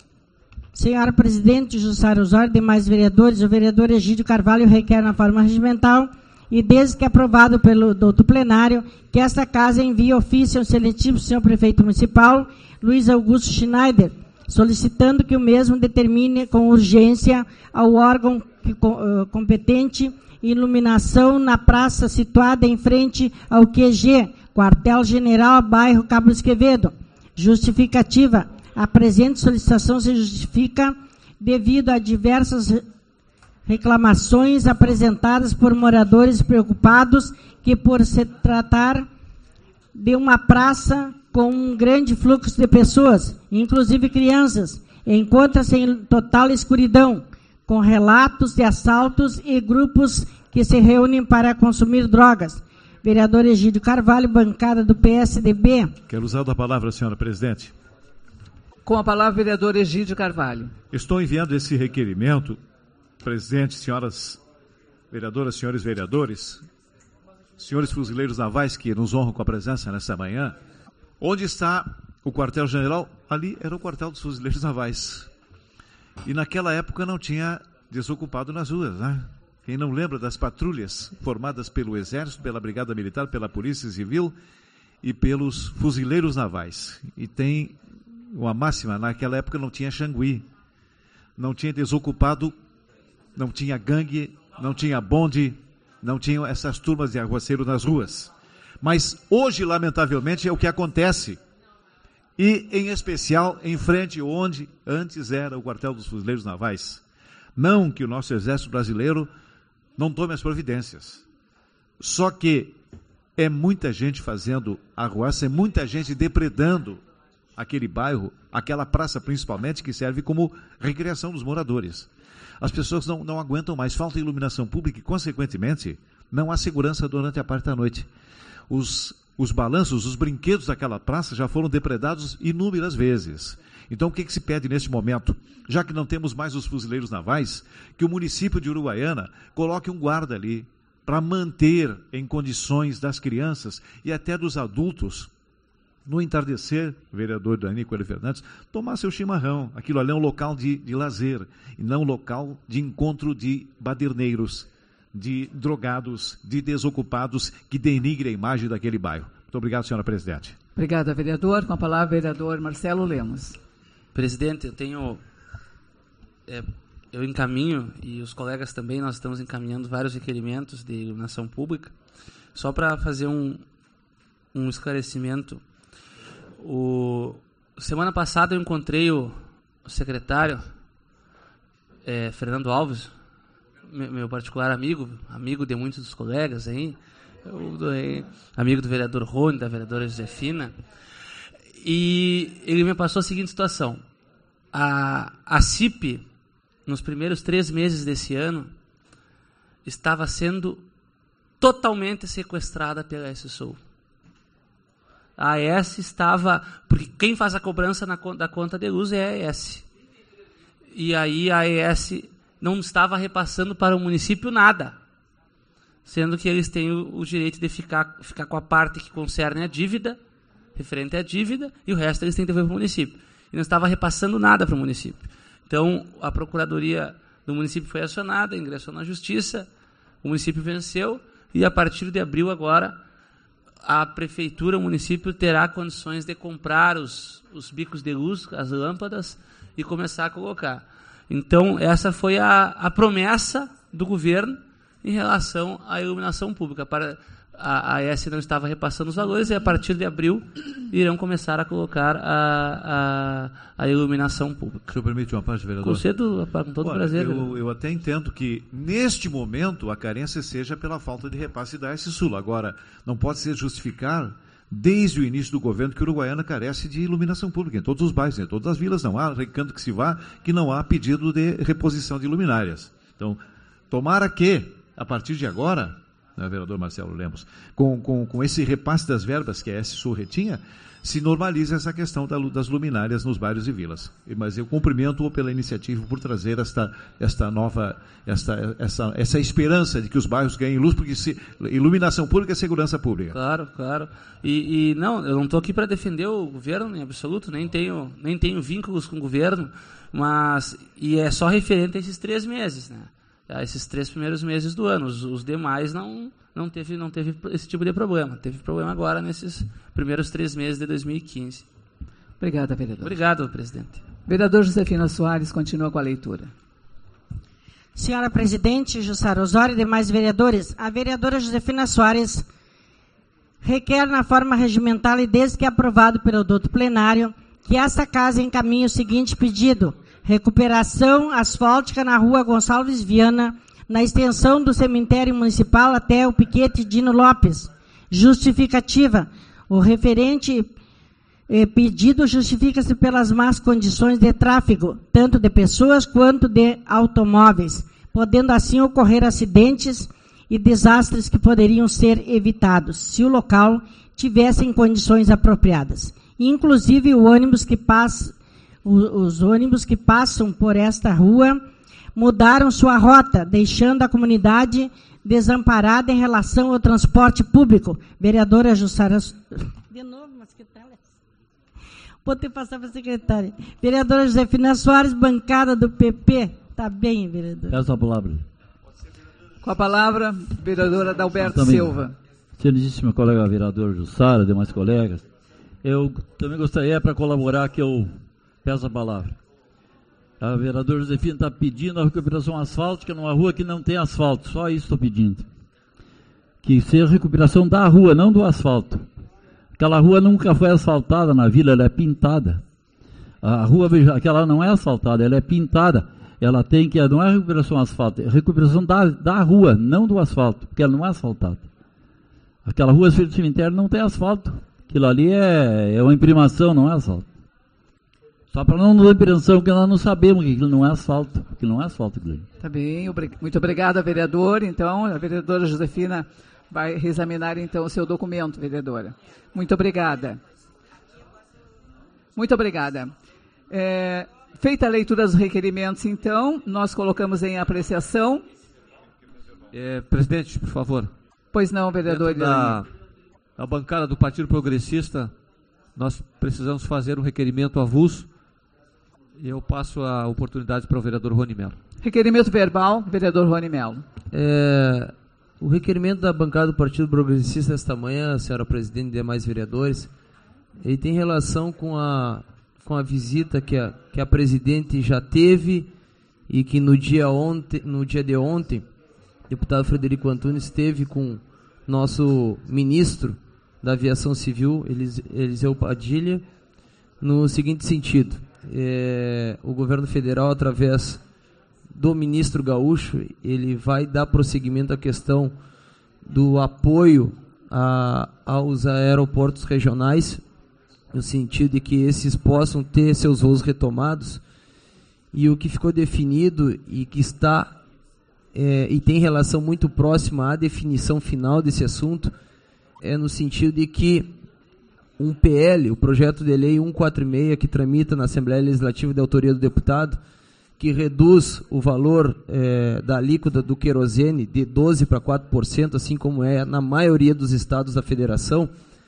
Senhora Presidente, Jussara Osório e demais vereadores, o vereador Egídio Carvalho requer na forma regimental e desde que aprovado pelo douto plenário, que esta Casa envie ofício ao excelentíssimo senhor prefeito municipal, Luiz Augusto Schneider, solicitando que o mesmo determine com urgência ao órgão que, uh, competente iluminação na praça situada em frente ao Q G, Quartel-General, bairro Cabo Esquevedo. Justificativa: a presente solicitação se justifica devido a diversas reclamações apresentadas por moradores preocupados que, por se tratar de uma praça com um grande fluxo de pessoas, inclusive crianças, encontra-se em total escuridão, com relatos de assaltos e grupos que se reúnem para consumir drogas. Vereador Egídio Carvalho, bancada do P S D B. Quero usar da palavra, senhora presidente. Com a palavra, vereador Egídio Carvalho. Estou enviando esse requerimento, presidente, senhoras vereadoras, senhores vereadores, senhores fuzileiros navais que nos honram com a presença nessa manhã. Onde está o quartel-general? Ali era o quartel dos fuzileiros navais. E naquela época não tinha desocupado nas ruas, né? Quem não lembra das patrulhas formadas pelo Exército, pela Brigada Militar, pela Polícia Civil e pelos fuzileiros navais. E tem uma máxima, naquela época não tinha xangui, não tinha desocupado, não tinha gangue, não tinha bonde, não tinham essas turmas de arruaceiro nas ruas. Mas hoje, lamentavelmente, é o que acontece. E, em especial, em frente onde antes era o quartel dos fuzileiros navais. Não que o nosso Exército Brasileiro não tome as providências. Só que é muita gente fazendo arruaça, é muita gente depredando aquele bairro, aquela praça principalmente, que serve como recreação dos moradores. As pessoas não, não aguentam mais, falta iluminação pública e, consequentemente, não há segurança durante a parte da noite. Os, os balanços, os brinquedos daquela praça já foram depredados inúmeras vezes. Então, o que, que se pede neste momento? Já que não temos mais os fuzileiros navais, que o município de Uruguaiana coloque um guarda ali para manter em condições das crianças e até dos adultos, no entardecer, vereador Dani Coelho Fernandes, tomar seu chimarrão. Aquilo ali é um local de, de lazer, e não um local de encontro de baderneiros, de drogados, de desocupados, que denigre a imagem daquele bairro. Muito obrigado, senhora presidente. Obrigada, vereador. Com a palavra, vereador Marcelo Lemos. Presidente, eu tenho... É, eu encaminho, e os colegas também, nós estamos encaminhando vários requerimentos de iluminação pública, só para fazer um, um esclarecimento. O, semana passada eu encontrei o, o secretário é, Fernando Alves, meu, meu particular amigo, amigo de muitos dos colegas aí, eu, é, amigo do vereador Rony, da vereadora Josefina, e ele me passou a seguinte situação: a, a C I P, nos primeiros três meses desse ano, estava sendo totalmente sequestrada pela S S U. A AES estava... Porque quem faz a cobrança na, da conta de luz é a AES. E aí a AES não estava repassando para o município nada, sendo que eles têm o, o direito de ficar, ficar com a parte que concerne a dívida, referente à dívida, e o resto eles têm que devolver para o município. E não estava repassando nada para o município. Então, a Procuradoria do município foi acionada, ingressou na Justiça, o município venceu, e a partir de abril agora, a Prefeitura, o município, terá condições de comprar os, os bicos de luz, as lâmpadas, e começar a colocar. Então, essa foi a, a promessa do governo em relação à iluminação pública. Para, a, a AES não estava repassando os valores, e a partir de abril irão começar a colocar a, a, a iluminação pública. O senhor permite uma parte, vereador? Concedo com todo Olha, prazer. Eu, eu até entendo que, neste momento, a carência seja pela falta de repasse da S Sul. Agora, não pode ser justificar, desde o início do governo, que Uruguaiana carece de iluminação pública, em todos os bairros, em todas as vilas. Não há recanto que se vá que não há pedido de reposição de luminárias. Então, tomara que, a partir de agora, né, vereador Marcelo Lemos, com, com, com esse repasse das verbas que a S Sul retinha, se normaliza essa questão da, das luminárias nos bairros e vilas. Mas eu cumprimento-o pela iniciativa por trazer esta, esta nova, esta, essa, essa esperança de que os bairros ganhem luz, porque se, iluminação pública é segurança pública. Claro, claro. E, e não, eu não estou aqui para defender o governo em absoluto, nem tenho, nem tenho vínculos com o governo, mas e é só referente a esses três meses, né? A esses três primeiros meses do ano. Os, os demais não, não, teve, não teve esse tipo de problema. Teve problema agora nesses primeiros três meses de dois mil e quinze. Obrigada, vereador. Obrigado, presidente. Vereador Josefina Soares, continua com a leitura. Senhora presidente, Jussara Osório e demais vereadores, a vereadora Josefina Soares requer na forma regimental e desde que aprovado pelo douto plenário que esta casa encaminhe o seguinte pedido: recuperação asfáltica na rua Gonçalves Viana, na extensão do cemitério municipal até o piquete Dino Lopes. Justificativa: o referente eh, pedido justifica-se pelas más condições de tráfego, tanto de pessoas quanto de automóveis, podendo assim ocorrer acidentes e desastres que poderiam ser evitados se o local tivesse em condições apropriadas. Inclusive, o ônibus que passa, os ônibus que passam por esta rua mudaram sua rota, deixando a comunidade desamparada em relação ao transporte público. Vereadora Jussara... De novo, mas que tal? Vou ter que passar para a secretária. Vereadora Josefina Soares, bancada do P P. Está bem, vereador. Peço a palavra. Com a palavra, vereadora Adalberto também, Silva. Excelentíssimo colega vereador Jussara, demais colegas, eu também gostaria, para colaborar, que eu peço a palavra. A vereadora Josefina está pedindo a recuperação asfáltica numa rua que não tem asfalto, só isso estou pedindo. Que seja recuperação da rua, não do asfalto. Aquela rua nunca foi asfaltada na vila, ela é pintada. A rua, aquela não é asfaltada, ela é pintada. Ela tem que, não é recuperação asfalto, é recuperação da, da rua, não do asfalto, porque ela não é asfaltada. Aquela rua do cemitério não tem asfalto. Aquilo ali é, é uma imprimação, não é asfalto. Só para não dar impressão que nós não sabemos que aquilo não é asfalto. Aquilo não é asfalto. Aquilo. Tá bem, muito obrigada, vereador. Então, a vereadora Josefina vai reexaminar, então, o seu documento, vereadora. Muito obrigada. Muito obrigada. É, feita a leitura dos requerimentos, então, nós colocamos em apreciação. É, presidente, por favor. Pois não, vereador. Da, da bancada do Partido Progressista, nós precisamos fazer um requerimento avulso e eu passo a oportunidade para o vereador Rony Melo. Requerimento verbal, vereador Rony Melo. É, o requerimento da bancada do Partido Progressista esta manhã, senhora presidente e demais vereadores, ele tem relação com a, com a visita que a, que a presidente já teve e que no dia, ontem, no dia de ontem, o deputado Frederico Antunes esteve com nosso ministro da Aviação Civil, Eliseu Padilha, no seguinte sentido: é, o governo federal, através do ministro Gaúcho, ele vai dar prosseguimento à questão do apoio a, aos aeroportos regionais, no sentido de que esses possam ter seus voos retomados, e o que ficou definido e que está é, e tem relação muito próxima à definição final desse assunto é no sentido de que um P L, o projeto de lei cento e quarenta e seis, que tramita na Assembleia Legislativa de autoria do deputado, que reduz o valor é, da alíquota do querosene de doze por cento para quatro por cento, assim como é na maioria dos estados da federação,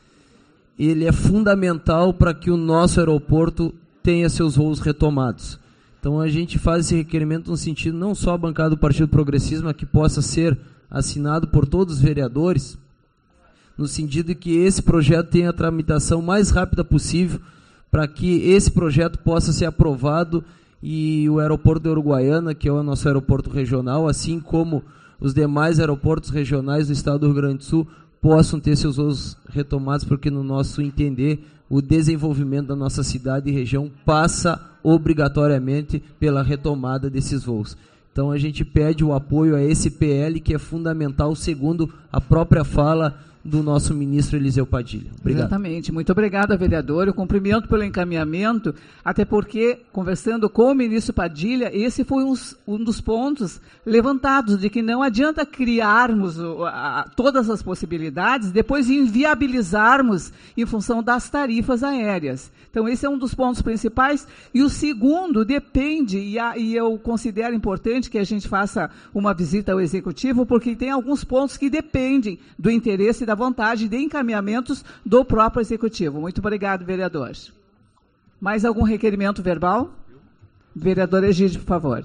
ele é fundamental para que o nosso aeroporto tenha seus voos retomados. Então a gente faz esse requerimento no sentido não só a bancada do Partido Progressista, mas que possa ser assinado por todos os vereadores, no sentido de que esse projeto tenha a tramitação mais rápida possível, para que esse projeto possa ser aprovado e o aeroporto de Uruguaiana, que é o nosso aeroporto regional, assim como os demais aeroportos regionais do estado do Rio Grande do Sul, possam ter seus voos retomados, porque no nosso entender, o desenvolvimento da nossa cidade e região passa obrigatoriamente pela retomada desses voos. Então a gente pede o apoio a esse P L, que é fundamental, segundo a própria fala do nosso ministro Eliseu Padilha. Obrigado. Exatamente. Muito obrigada, vereador. Eu cumprimento pelo encaminhamento, até porque, conversando com o ministro Padilha, esse foi um, um dos pontos levantados, de que não adianta criarmos o, a, todas as possibilidades, depois inviabilizarmos em função das tarifas aéreas. Então, esse é um dos pontos principais. E o segundo depende, e, a, e eu considero importante que a gente faça uma visita ao Executivo, porque tem alguns pontos que dependem do interesse e da vontade de encaminhamentos do próprio Executivo. Muito obrigado, vereador. Mais algum requerimento verbal? Vereador Egídio, por favor.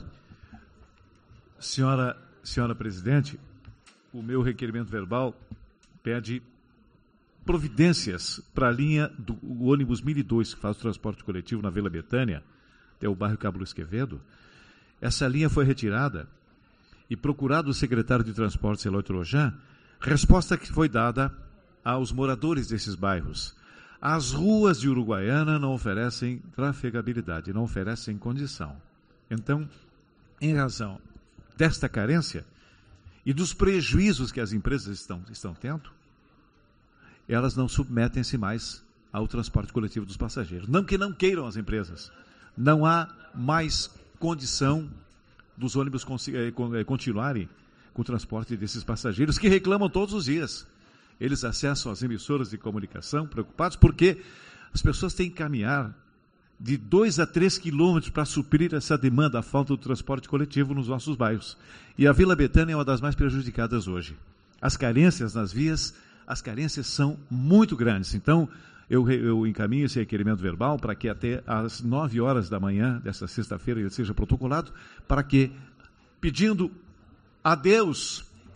Senhora, senhora presidente, o meu requerimento verbal pede providências para a linha do ônibus mil e dois, que faz o transporte coletivo na Vila Betânia, até o bairro Cabo Luiz Quevedo. Essa linha foi retirada e, procurado o secretário de Transportes, Eloy Trojan, resposta que foi dada aos moradores desses bairros: as ruas de Uruguaiana não oferecem trafegabilidade, não oferecem condição. Então, em razão desta carência e dos prejuízos que as empresas estão, estão tendo, elas não submetem-se mais ao transporte coletivo dos passageiros. Não que não queiram as empresas, não há mais condição dos ônibus continuarem com o transporte desses passageiros, que reclamam todos os dias. Eles acessam as emissoras de comunicação preocupados porque as pessoas têm que caminhar de dois a três quilômetros para suprir essa demanda, a falta do transporte coletivo nos nossos bairros. E a Vila Betânia é uma das mais prejudicadas hoje. As carências nas vias, as carências são muito grandes. Então, eu, eu encaminho esse requerimento verbal para que até às nove horas da manhã desta sexta-feira ele seja protocolado, para que, pedindo a Deus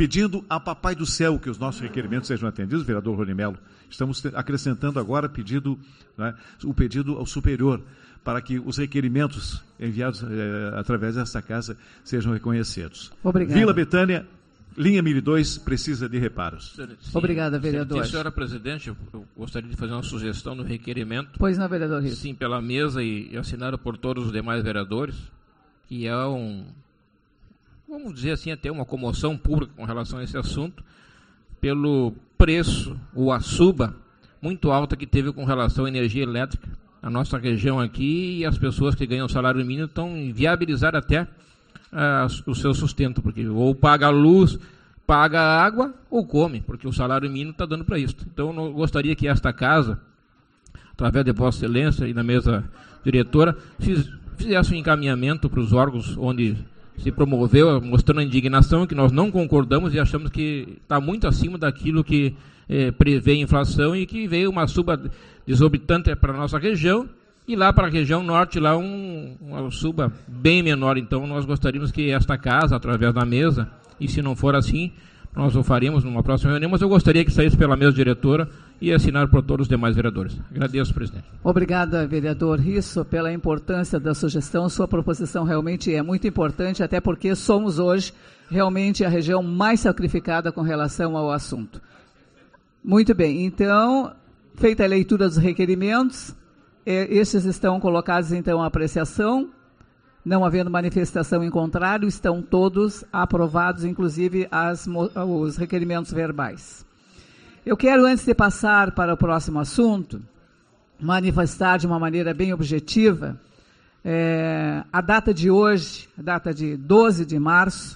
pedindo a Papai do Céu que os nossos requerimentos sejam atendidos, vereador Rony Melo. Estamos acrescentando agora pedido, né, o pedido ao superior, para que os requerimentos enviados eh, através desta casa sejam reconhecidos. Obrigado. Vila Betânia, linha mil e dois, precisa de reparos. Sim, obrigada, vereador. Sim, senhora presidente, eu, eu gostaria de fazer uma sugestão no requerimento. Pois não, vereador Risso. Sim, pela mesa e, e assinado por todos os demais vereadores, que é um, vamos dizer assim, até uma comoção pública com relação a esse assunto, pelo preço, o ASUBA, muito alta que teve com relação à energia elétrica. A nossa região aqui e as pessoas que ganham salário mínimo estão inviabilizando até uh, o seu sustento, porque ou paga a luz, paga a água ou come, porque o salário mínimo está dando para isso. Então, eu gostaria que esta casa, através de Vossa Excelência e da mesa diretora, fiz, fizesse um encaminhamento para os órgãos onde se promoveu, mostrando a indignação que nós não concordamos e achamos que está muito acima daquilo que eh, prevê a inflação e que veio uma suba desobitante para a nossa região e lá para a região norte, lá um, uma suba bem menor. Então, nós gostaríamos que esta casa, através da mesa, e se não for assim, nós o faremos numa próxima reunião, mas eu gostaria que saísse pela mesa diretora e assinar por todos os demais vereadores. Agradeço, presidente. Obrigada, vereador Risso, pela importância da sugestão. Sua proposição realmente é muito importante, até porque somos hoje realmente a região mais sacrificada com relação ao assunto. Muito bem, então, feita a leitura dos requerimentos, eh, estes estão colocados, então, à apreciação. Não havendo manifestação em contrário, estão todos aprovados, inclusive as, os requerimentos verbais. Eu quero, antes de passar para o próximo assunto, manifestar de uma maneira bem objetiva é, a data de hoje, a data de doze de março,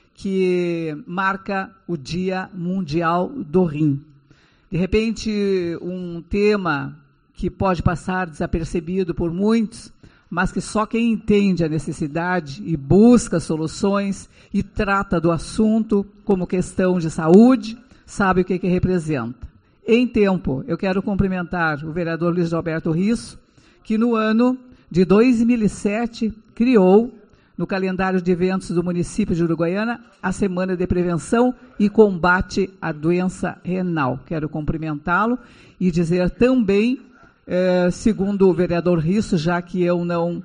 que marca o Dia Mundial do Rim. De repente, um tema que pode passar desapercebido por muitos, mas que só quem entende a necessidade e busca soluções e trata do assunto como questão de saúde, sabe o que, que representa. Em tempo, eu quero cumprimentar o vereador Luiz Alberto Risso, que no ano de dois mil e sete criou, no calendário de eventos do município de Uruguaiana, a Semana de Prevenção e Combate à Doença Renal. Quero cumprimentá-lo e dizer também, É, segundo o vereador Risso, já que eu não,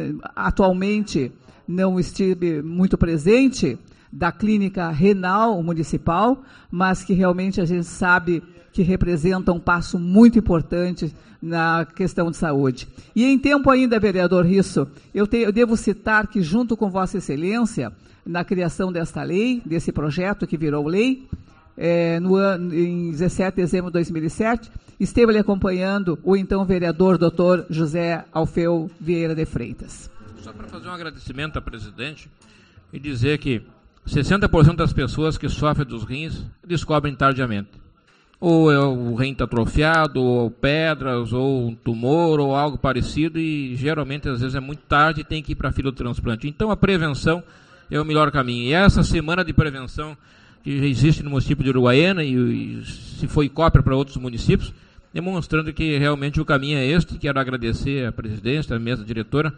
atualmente, não estive muito presente, da clínica renal municipal, mas que realmente a gente sabe que representa um passo muito importante na questão de saúde. E em tempo ainda, vereador Risso, eu, te, eu devo citar que junto com Vossa Excelência, na criação desta lei, desse projeto que virou lei, É, no ano, em dezessete de dezembro de dois mil e sete, esteve ali acompanhando o então vereador doutor José Alfeu Vieira de Freitas. Só para fazer um agradecimento à presidente e dizer que sessenta por cento das pessoas que sofrem dos rins descobrem tardiamente. Ou é o rim está atrofiado, ou pedras, ou um tumor, ou algo parecido, e geralmente às vezes é muito tarde e tem que ir para a fila do transplante. Então a prevenção é o melhor caminho. E essa semana de prevenção que já existe no município de Uruguaiana e, e se foi cópia para outros municípios, demonstrando que realmente o caminho é este. Quero agradecer à presidência, à mesa diretora,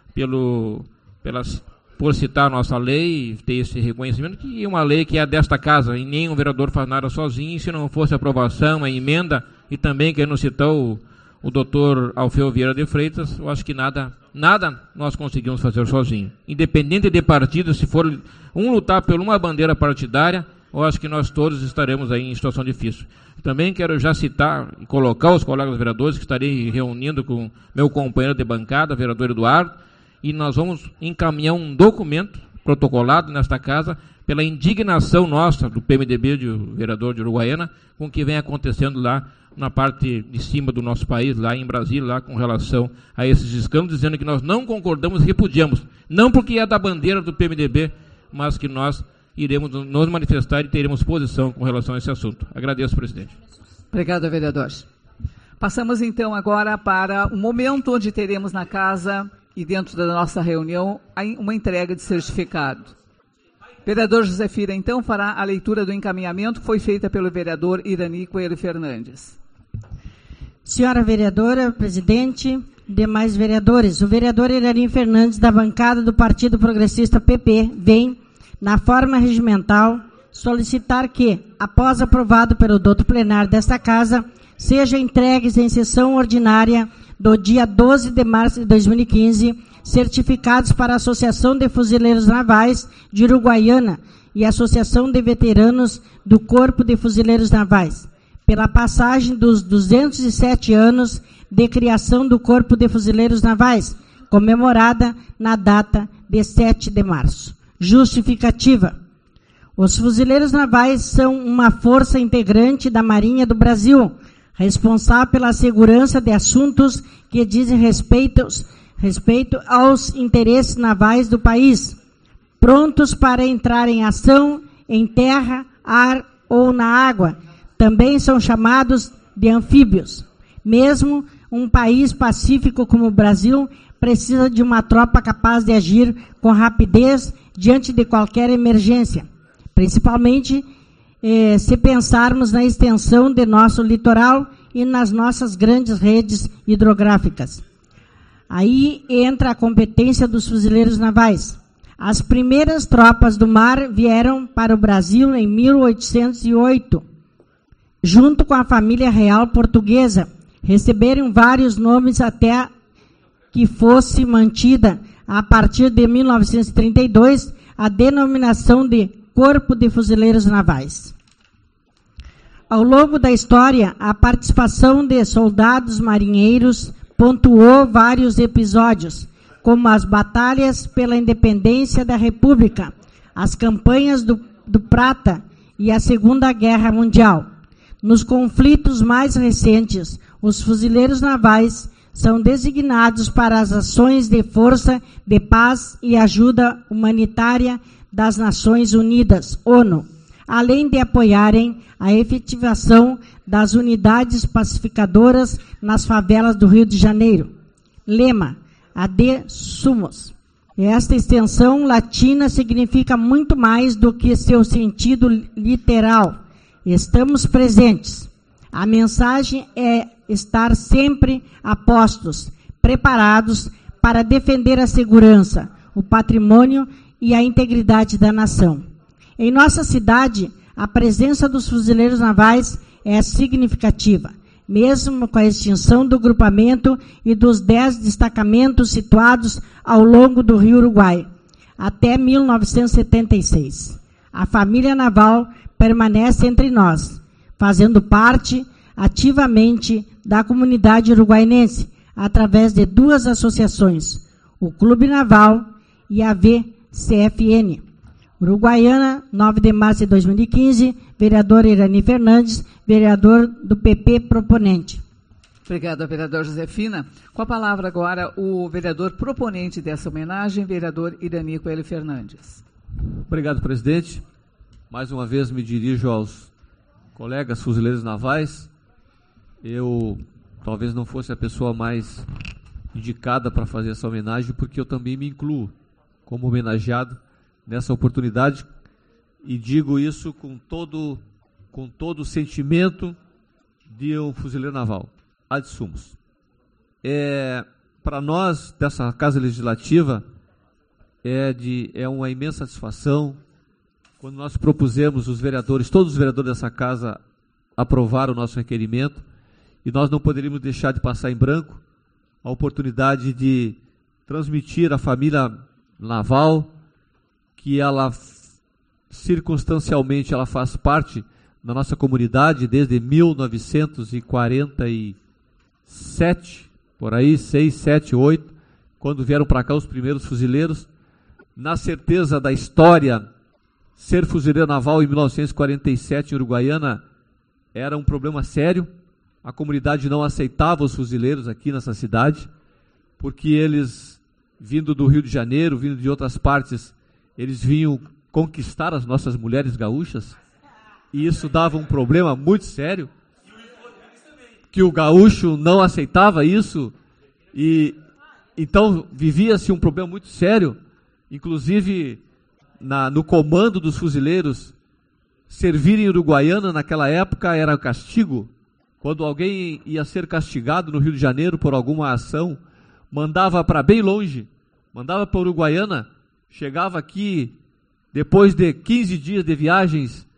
pelo, pelas, por citar a nossa lei e ter esse reconhecimento, que é uma lei que é desta casa, e nenhum vereador faz nada sozinho, e se não fosse a aprovação, a emenda, e também querendo citar o, o doutor Alfeu Vieira de Freitas, eu acho que nada, nada nós conseguimos fazer sozinho. Independente de partido, se for um lutar por uma bandeira partidária, eu acho que nós todos estaremos aí em situação difícil. Também quero já citar e colocar os colegas vereadores, que estarei reunindo com meu companheiro de bancada, vereador Eduardo, e nós vamos encaminhar um documento protocolado nesta casa pela indignação nossa do P M D B, do vereador de Uruguaiana, com o que vem acontecendo lá na parte de cima do nosso país, lá em Brasília, lá com relação a esses escândalos, dizendo que nós não concordamos e repudiamos, não porque é da bandeira do P M D B, mas que nós iremos nos manifestar e teremos posição com relação a esse assunto. Agradeço, presidente. Obrigado, vereador. Passamos então agora para o momento onde teremos na casa e dentro da nossa reunião uma entrega de certificado. Vereador José Fira, então, fará a leitura do encaminhamento que foi feita pelo vereador Irani Coelho Fernandes. Senhora vereadora, presidente, demais vereadores, o vereador Irani Fernandes, da bancada do Partido Progressista P P, vem, na forma regimental, solicitar que, após aprovado pelo douto plenário desta Casa, sejam entregues em sessão ordinária do dia doze de março de dois mil e quinze, certificados para a Associação de Fuzileiros Navais de Uruguaiana e Associação de Veteranos do Corpo de Fuzileiros Navais, pela passagem dos duzentos e sete anos de criação do Corpo de Fuzileiros Navais, comemorada na data de sete de março. Justificativa. Os fuzileiros navais são uma força integrante da Marinha do Brasil, responsável pela segurança de assuntos que dizem respeito, respeito aos interesses navais do país, prontos para entrar em ação em terra, ar ou na água. Também são chamados de anfíbios. Mesmo um país pacífico como o Brasil precisa de uma tropa capaz de agir com rapidez diante de qualquer emergência, principalmente eh, se pensarmos na extensão de nosso litoral e nas nossas grandes redes hidrográficas. Aí entra a competência dos fuzileiros navais. As primeiras tropas do mar vieram para o Brasil em mil oitocentos e oito, junto com a família real portuguesa. Receberam vários nomes até que fosse mantida, a partir de mil novecentos e trinta e dois, a denominação de Corpo de Fuzileiros Navais. Ao longo da história, a participação de soldados marinheiros pontuou vários episódios, como as batalhas pela independência da República, as campanhas do, do Prata e a Segunda Guerra Mundial. Nos conflitos mais recentes, os fuzileiros navais são designados para as ações de força de paz e ajuda humanitária das Nações Unidas, ONU, além de apoiarem a efetivação das unidades pacificadoras nas favelas do Rio de Janeiro. Lema, ad sumos. Esta extensão latina significa muito mais do que seu sentido literal. Estamos presentes. A mensagem é estar sempre a postos, preparados para defender a segurança, o patrimônio e a integridade da nação. Em nossa cidade, a presença dos fuzileiros navais é significativa, mesmo com a extinção do grupamento e dos dez destacamentos situados ao longo do Rio Uruguai, até mil novecentos e setenta e seis. A família naval permanece entre nós, fazendo parte ativamente da comunidade uruguaiense, através de duas associações, o Clube Naval e a V C F N. Uruguaiana, nove de março de dois mil e quinze, vereador Irani Fernandes, vereador do P P proponente. Obrigada, vereador Josefina. Com a palavra agora o vereador proponente dessa homenagem, vereador Irani Coelho Fernandes. Obrigado, presidente. Mais uma vez me dirijo aos colegas fuzileiros navais. Eu talvez não fosse a pessoa mais indicada para fazer essa homenagem, porque eu também me incluo como homenageado nessa oportunidade, e digo isso com todo, com todo o sentimento de um fuzileiro naval, ad sumos. É, para nós, dessa Casa Legislativa, é, de, é uma imensa satisfação quando nós propusemos, os vereadores, todos os vereadores dessa Casa aprovaram o nosso requerimento, e nós não poderíamos deixar de passar em branco a oportunidade de transmitir à família naval que ela, circunstancialmente, ela faz parte da nossa comunidade desde mil novecentos e quarenta e sete, por aí, seis, sete, oito, quando vieram para cá os primeiros fuzileiros, na certeza da história. Ser fuzileiro naval em mil novecentos e quarenta e sete em Uruguaiana era um problema sério. A comunidade não aceitava os fuzileiros aqui nessa cidade, porque eles, vindo do Rio de Janeiro, vindo de outras partes, eles vinham conquistar as nossas mulheres gaúchas, e isso dava um problema muito sério, que o gaúcho não aceitava isso, e então vivia-se um problema muito sério, inclusive na, no comando dos fuzileiros. Servir em Uruguaiana naquela época era castigo. Quando alguém ia ser castigado no Rio de Janeiro por alguma ação, mandava para bem longe, mandava para Uruguaiana, chegava aqui, depois de quinze dias de viagens,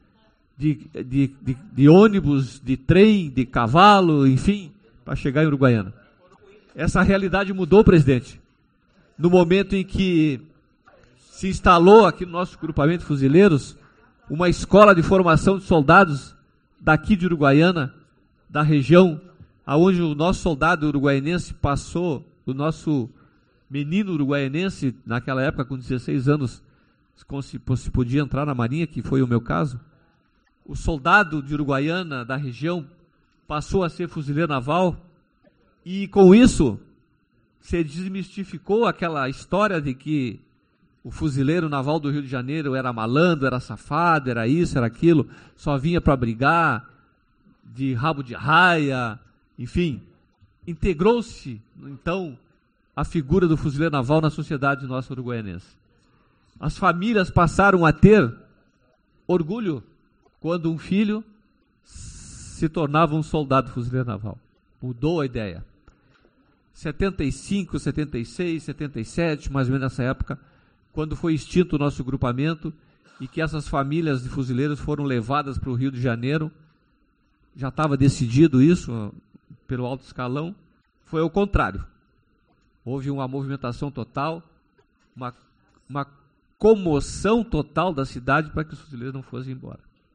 de, de, de, de ônibus, de trem, de cavalo, enfim, para chegar em Uruguaiana. Essa realidade mudou, presidente, no momento em que se instalou aqui no nosso grupamento de fuzileiros uma escola de formação de soldados daqui de Uruguaiana, da região, aonde o nosso soldado uruguaianense passou, o nosso menino uruguaianense, naquela época com dezesseis anos, se, se podia entrar na marinha, que foi o meu caso. O soldado de Uruguaiana, da região, passou a ser fuzileiro naval, e com isso se desmistificou aquela história de que o fuzileiro naval do Rio de Janeiro era malandro, era safado, era isso, era aquilo, só vinha para brigar, de rabo de raia, enfim. Integrou-se, então, a figura do fuzileiro naval na sociedade nossa uruguaianense. As famílias passaram a ter orgulho quando um filho se tornava um soldado fuzileiro naval. Mudou a ideia. setenta e cinco, setenta e seis, setenta e sete, mais ou menos nessa época, quando foi extinto o nosso grupamento e que essas famílias de fuzileiros foram levadas para o Rio de Janeiro, já estava decidido isso pelo alto escalão, foi ao contrário. Houve uma movimentação total, uma, uma comoção total da cidade para que os fuzileiros não fossem embora.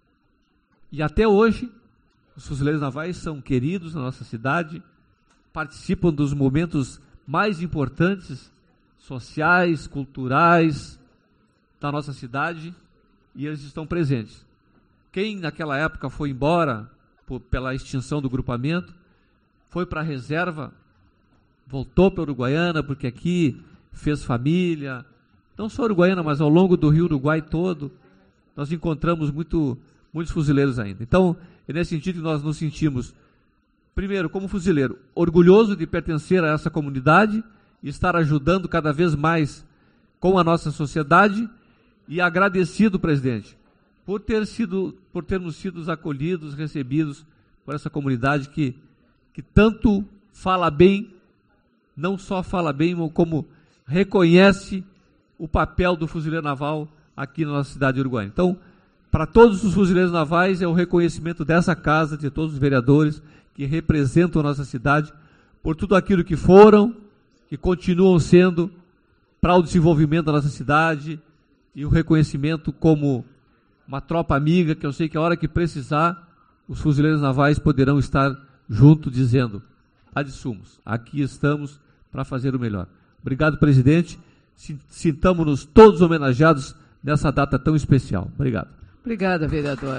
E até hoje, os fuzileiros navais são queridos na nossa cidade, participam dos momentos mais importantes, sociais, culturais, da nossa cidade, e eles estão presentes. Quem naquela época foi embora por, pela extinção do grupamento, foi para a reserva, voltou para Uruguaiana, porque aqui fez família, não só Uruguaiana, mas ao longo do Rio Uruguai todo, nós encontramos muito, muitos fuzileiros ainda. Então, é nesse sentido que nós nos sentimos, primeiro, como fuzileiro, orgulhoso de pertencer a essa comunidade e estar ajudando cada vez mais com a nossa sociedade, e agradecido, presidente, por ter sido, por termos sido acolhidos, recebidos por essa comunidade que, que tanto fala bem, não só fala bem, como reconhece o papel do fuzileiro naval aqui na nossa cidade de Uruguai. Então, para todos os fuzileiros navais, é o reconhecimento dessa casa, de todos os vereadores que representam a nossa cidade, por tudo aquilo que foram, que continuam sendo para o desenvolvimento da nossa cidade, e o reconhecimento como uma tropa amiga, que eu sei que a hora que precisar, os fuzileiros navais poderão estar junto dizendo, ad sumos, aqui estamos para fazer o melhor. Obrigado, presidente, sintamos-nos todos homenageados nessa data tão especial. Obrigado. Obrigada, vereador.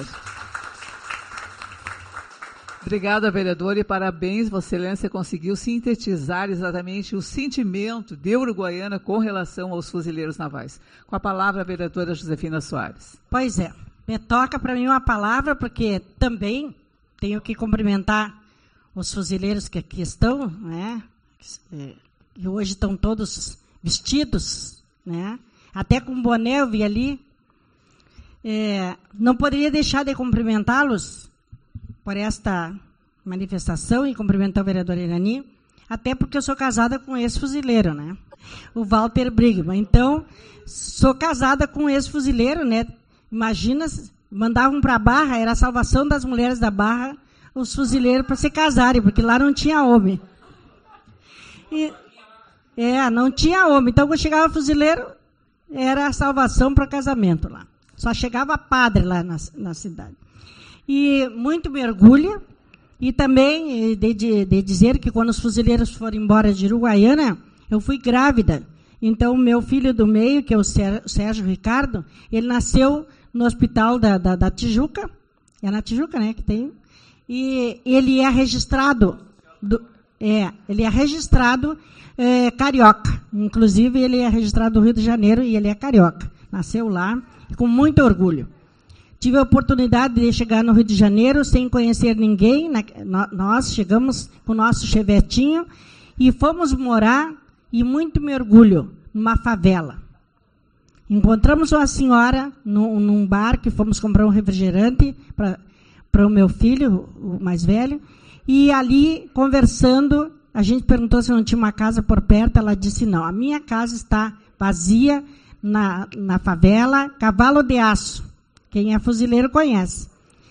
Obrigada, vereador, e parabéns, Vossa Excelência conseguiu sintetizar exatamente o sentimento de Uruguaiana com relação aos fuzileiros navais. Com a palavra, a vereadora Josefina Soares. Pois é, me toca para mim uma palavra, porque também tenho que cumprimentar os fuzileiros que aqui estão, né, e hoje estão todos vestidos, né, até com boné eu vi ali. É, não poderia deixar de cumprimentá-los por esta manifestação e cumprimentar o vereador Irani, até porque eu sou casada com esse fuzileiro, né? O Walter Brigman. Então, sou casada com esse fuzileiro, né? Imagina, mandavam para a Barra, era a salvação das mulheres da Barra, os fuzileiros para se casarem, porque lá não tinha homem. E, é, não tinha homem. Então, quando chegava fuzileiro, era a salvação para casamento lá. Só chegava padre lá na, na cidade. E muito me orgulha, e também de, de, de dizer que quando os fuzileiros foram embora de Uruguaiana, eu fui grávida. Então, meu filho do meio, que é o Sérgio Ricardo, ele nasceu no hospital da, da, da Tijuca, é na Tijuca, né, que tem, e ele é registrado, do, é, ele é registrado é, carioca, inclusive ele é registrado no Rio de Janeiro e ele é carioca, nasceu lá, com muito orgulho. Tive a oportunidade de chegar no Rio de Janeiro sem conhecer ninguém. Nós chegamos com o nosso chevetinho e fomos morar, e muito me orgulho, numa favela. Encontramos uma senhora num, num bar, que fomos comprar um refrigerante para o meu filho, o mais velho, e ali, conversando, a gente perguntou se não tinha uma casa por perto. Ela disse, não, a minha casa está vazia na, na favela Cavalo de Aço. Quem é fuzileiro conhece.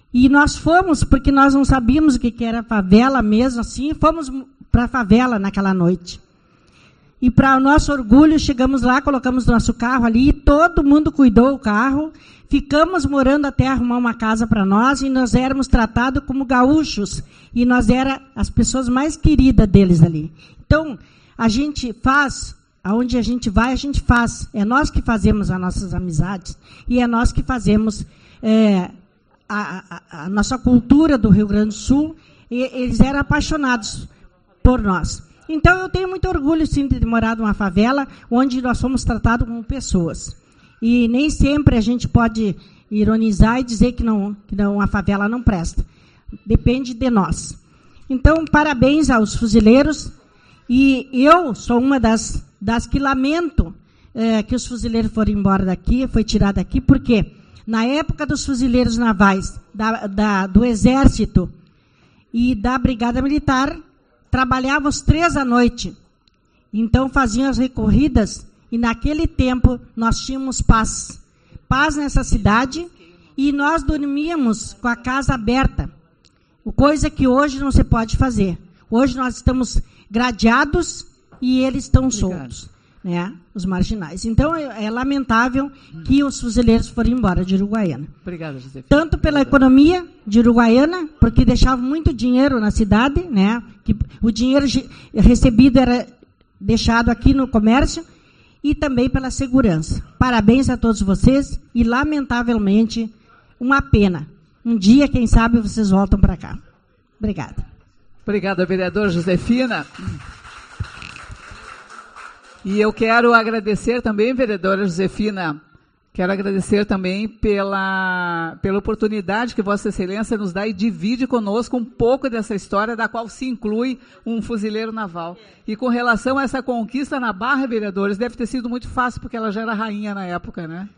E nós fomos, porque nós não sabíamos o que, que era favela mesmo, assim, fomos para a favela naquela noite. E para o nosso orgulho, chegamos lá, colocamos nosso carro ali, e todo mundo cuidou do carro, ficamos morando até arrumar uma casa para nós, e nós éramos tratados como gaúchos, e nós éramos as pessoas mais queridas deles ali. Então, a gente faz, aonde a gente vai, a gente faz. É nós que fazemos as nossas amizades, e é nós que fazemos é, a, a, a nossa cultura do Rio Grande do Sul, e eles eram apaixonados por nós. Então, eu tenho muito orgulho, sim, de morar numa favela onde nós somos tratados como pessoas. E nem sempre a gente pode ironizar e dizer que, não, que não, a favela não presta. Depende de nós. Então, parabéns aos fuzileiros. E eu sou uma das, das que lamento é, que os fuzileiros foram embora daqui, foi tirado daqui, porque na época dos fuzileiros navais, da, da, do Exército e da Brigada Militar, trabalhavam os três à noite. Então, faziam as recorridas, e naquele tempo nós tínhamos paz. Paz nessa cidade, e nós dormíamos com a casa aberta. Coisa que hoje não se pode fazer. Hoje nós estamos gradeados e eles estão Obrigado. soltos, né, os marginais. Então, é, é lamentável hum. que os fuzileiros foram embora de Uruguaiana. Obrigada, Josefina. Tanto pela Obrigado. economia de Uruguaiana, porque deixavam muito dinheiro na cidade, né, que o dinheiro recebido era deixado aqui no comércio, e também pela segurança. Parabéns a todos vocês e, lamentavelmente, uma pena. Um dia, quem sabe, vocês voltam para cá. Obrigada. Obrigada, vereadora Josefina. E eu quero agradecer também, vereadora Josefina, quero agradecer também pela, pela oportunidade que Vossa Excelência nos dá e divide conosco um pouco dessa história, da qual se inclui um fuzileiro naval. E com relação a essa conquista na Barra, vereadores, deve ter sido muito fácil, porque ela já era rainha na época, né?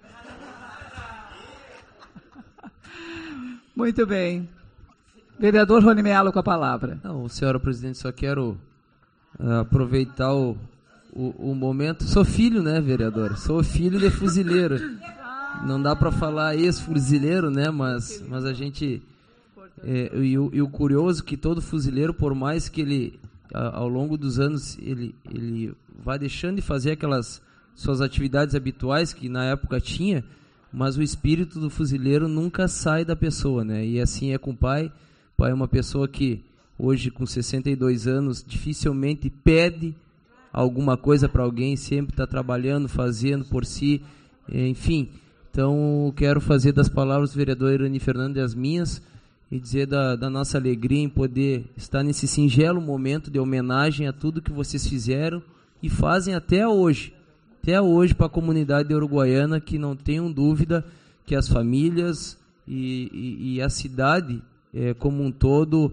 Muito bem. Vereador Rony Melo com a palavra. Não, senhora presidente, só quero uh, aproveitar o, o, o momento. Sou filho, né, vereador? Sou filho de fuzileiro. Não dá para falar ex-fuzileiro, né, mas, mas a gente... É, e, o, e o curioso que todo fuzileiro, por mais que ele, a, ao longo dos anos, ele, ele vai deixando de fazer aquelas suas atividades habituais que na época tinha, mas o espírito do fuzileiro nunca sai da pessoa, né? E assim é com o pai. O pai é uma pessoa que hoje, com sessenta e dois anos, dificilmente pede alguma coisa para alguém, sempre está trabalhando, fazendo por si, enfim. Então, quero fazer das palavras do vereador Irani Fernandes as minhas e dizer da, da nossa alegria em poder estar nesse singelo momento de homenagem a tudo que vocês fizeram e fazem até hoje. Até hoje para a comunidade de Uruguaiana, que não tenham dúvida que as famílias e, e, e a cidade é, como um todo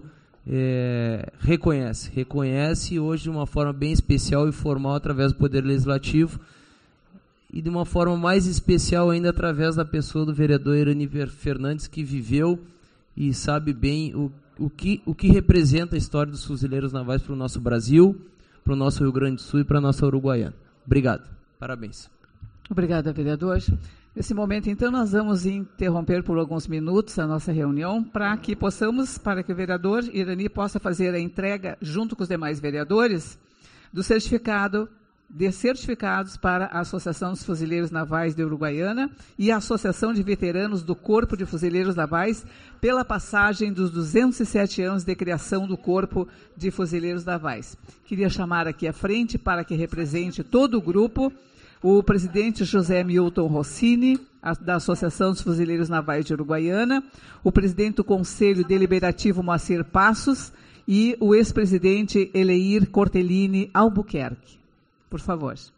é, reconhece. Reconhece hoje de uma forma bem especial e formal através do Poder Legislativo e de uma forma mais especial ainda através da pessoa do vereador Irani Fernandes, que viveu e sabe bem o, o, que, o que representa a história dos fuzileiros navais para o nosso Brasil, para o nosso Rio Grande do Sul e para a nossa Uruguaiana. Obrigado. Parabéns. Obrigada, vereador. Nesse momento, então, nós vamos interromper por alguns minutos a nossa reunião para que possamos, para que o vereador Irani possa fazer a entrega, junto com os demais vereadores, do certificado, de certificados para a Associação dos Fuzileiros Navais de Uruguaiana e a Associação de Veteranos do Corpo de Fuzileiros Navais pela passagem dos duzentos e sete anos de criação do Corpo de Fuzileiros Navais. Queria chamar aqui à frente para que represente todo o grupo o presidente José Milton Rossini, a, da Associação dos Fuzileiros Navais de Uruguaiana, o presidente do Conselho Deliberativo Moacir Passos e o ex-presidente Eleir Cortellini Albuquerque. Por favor.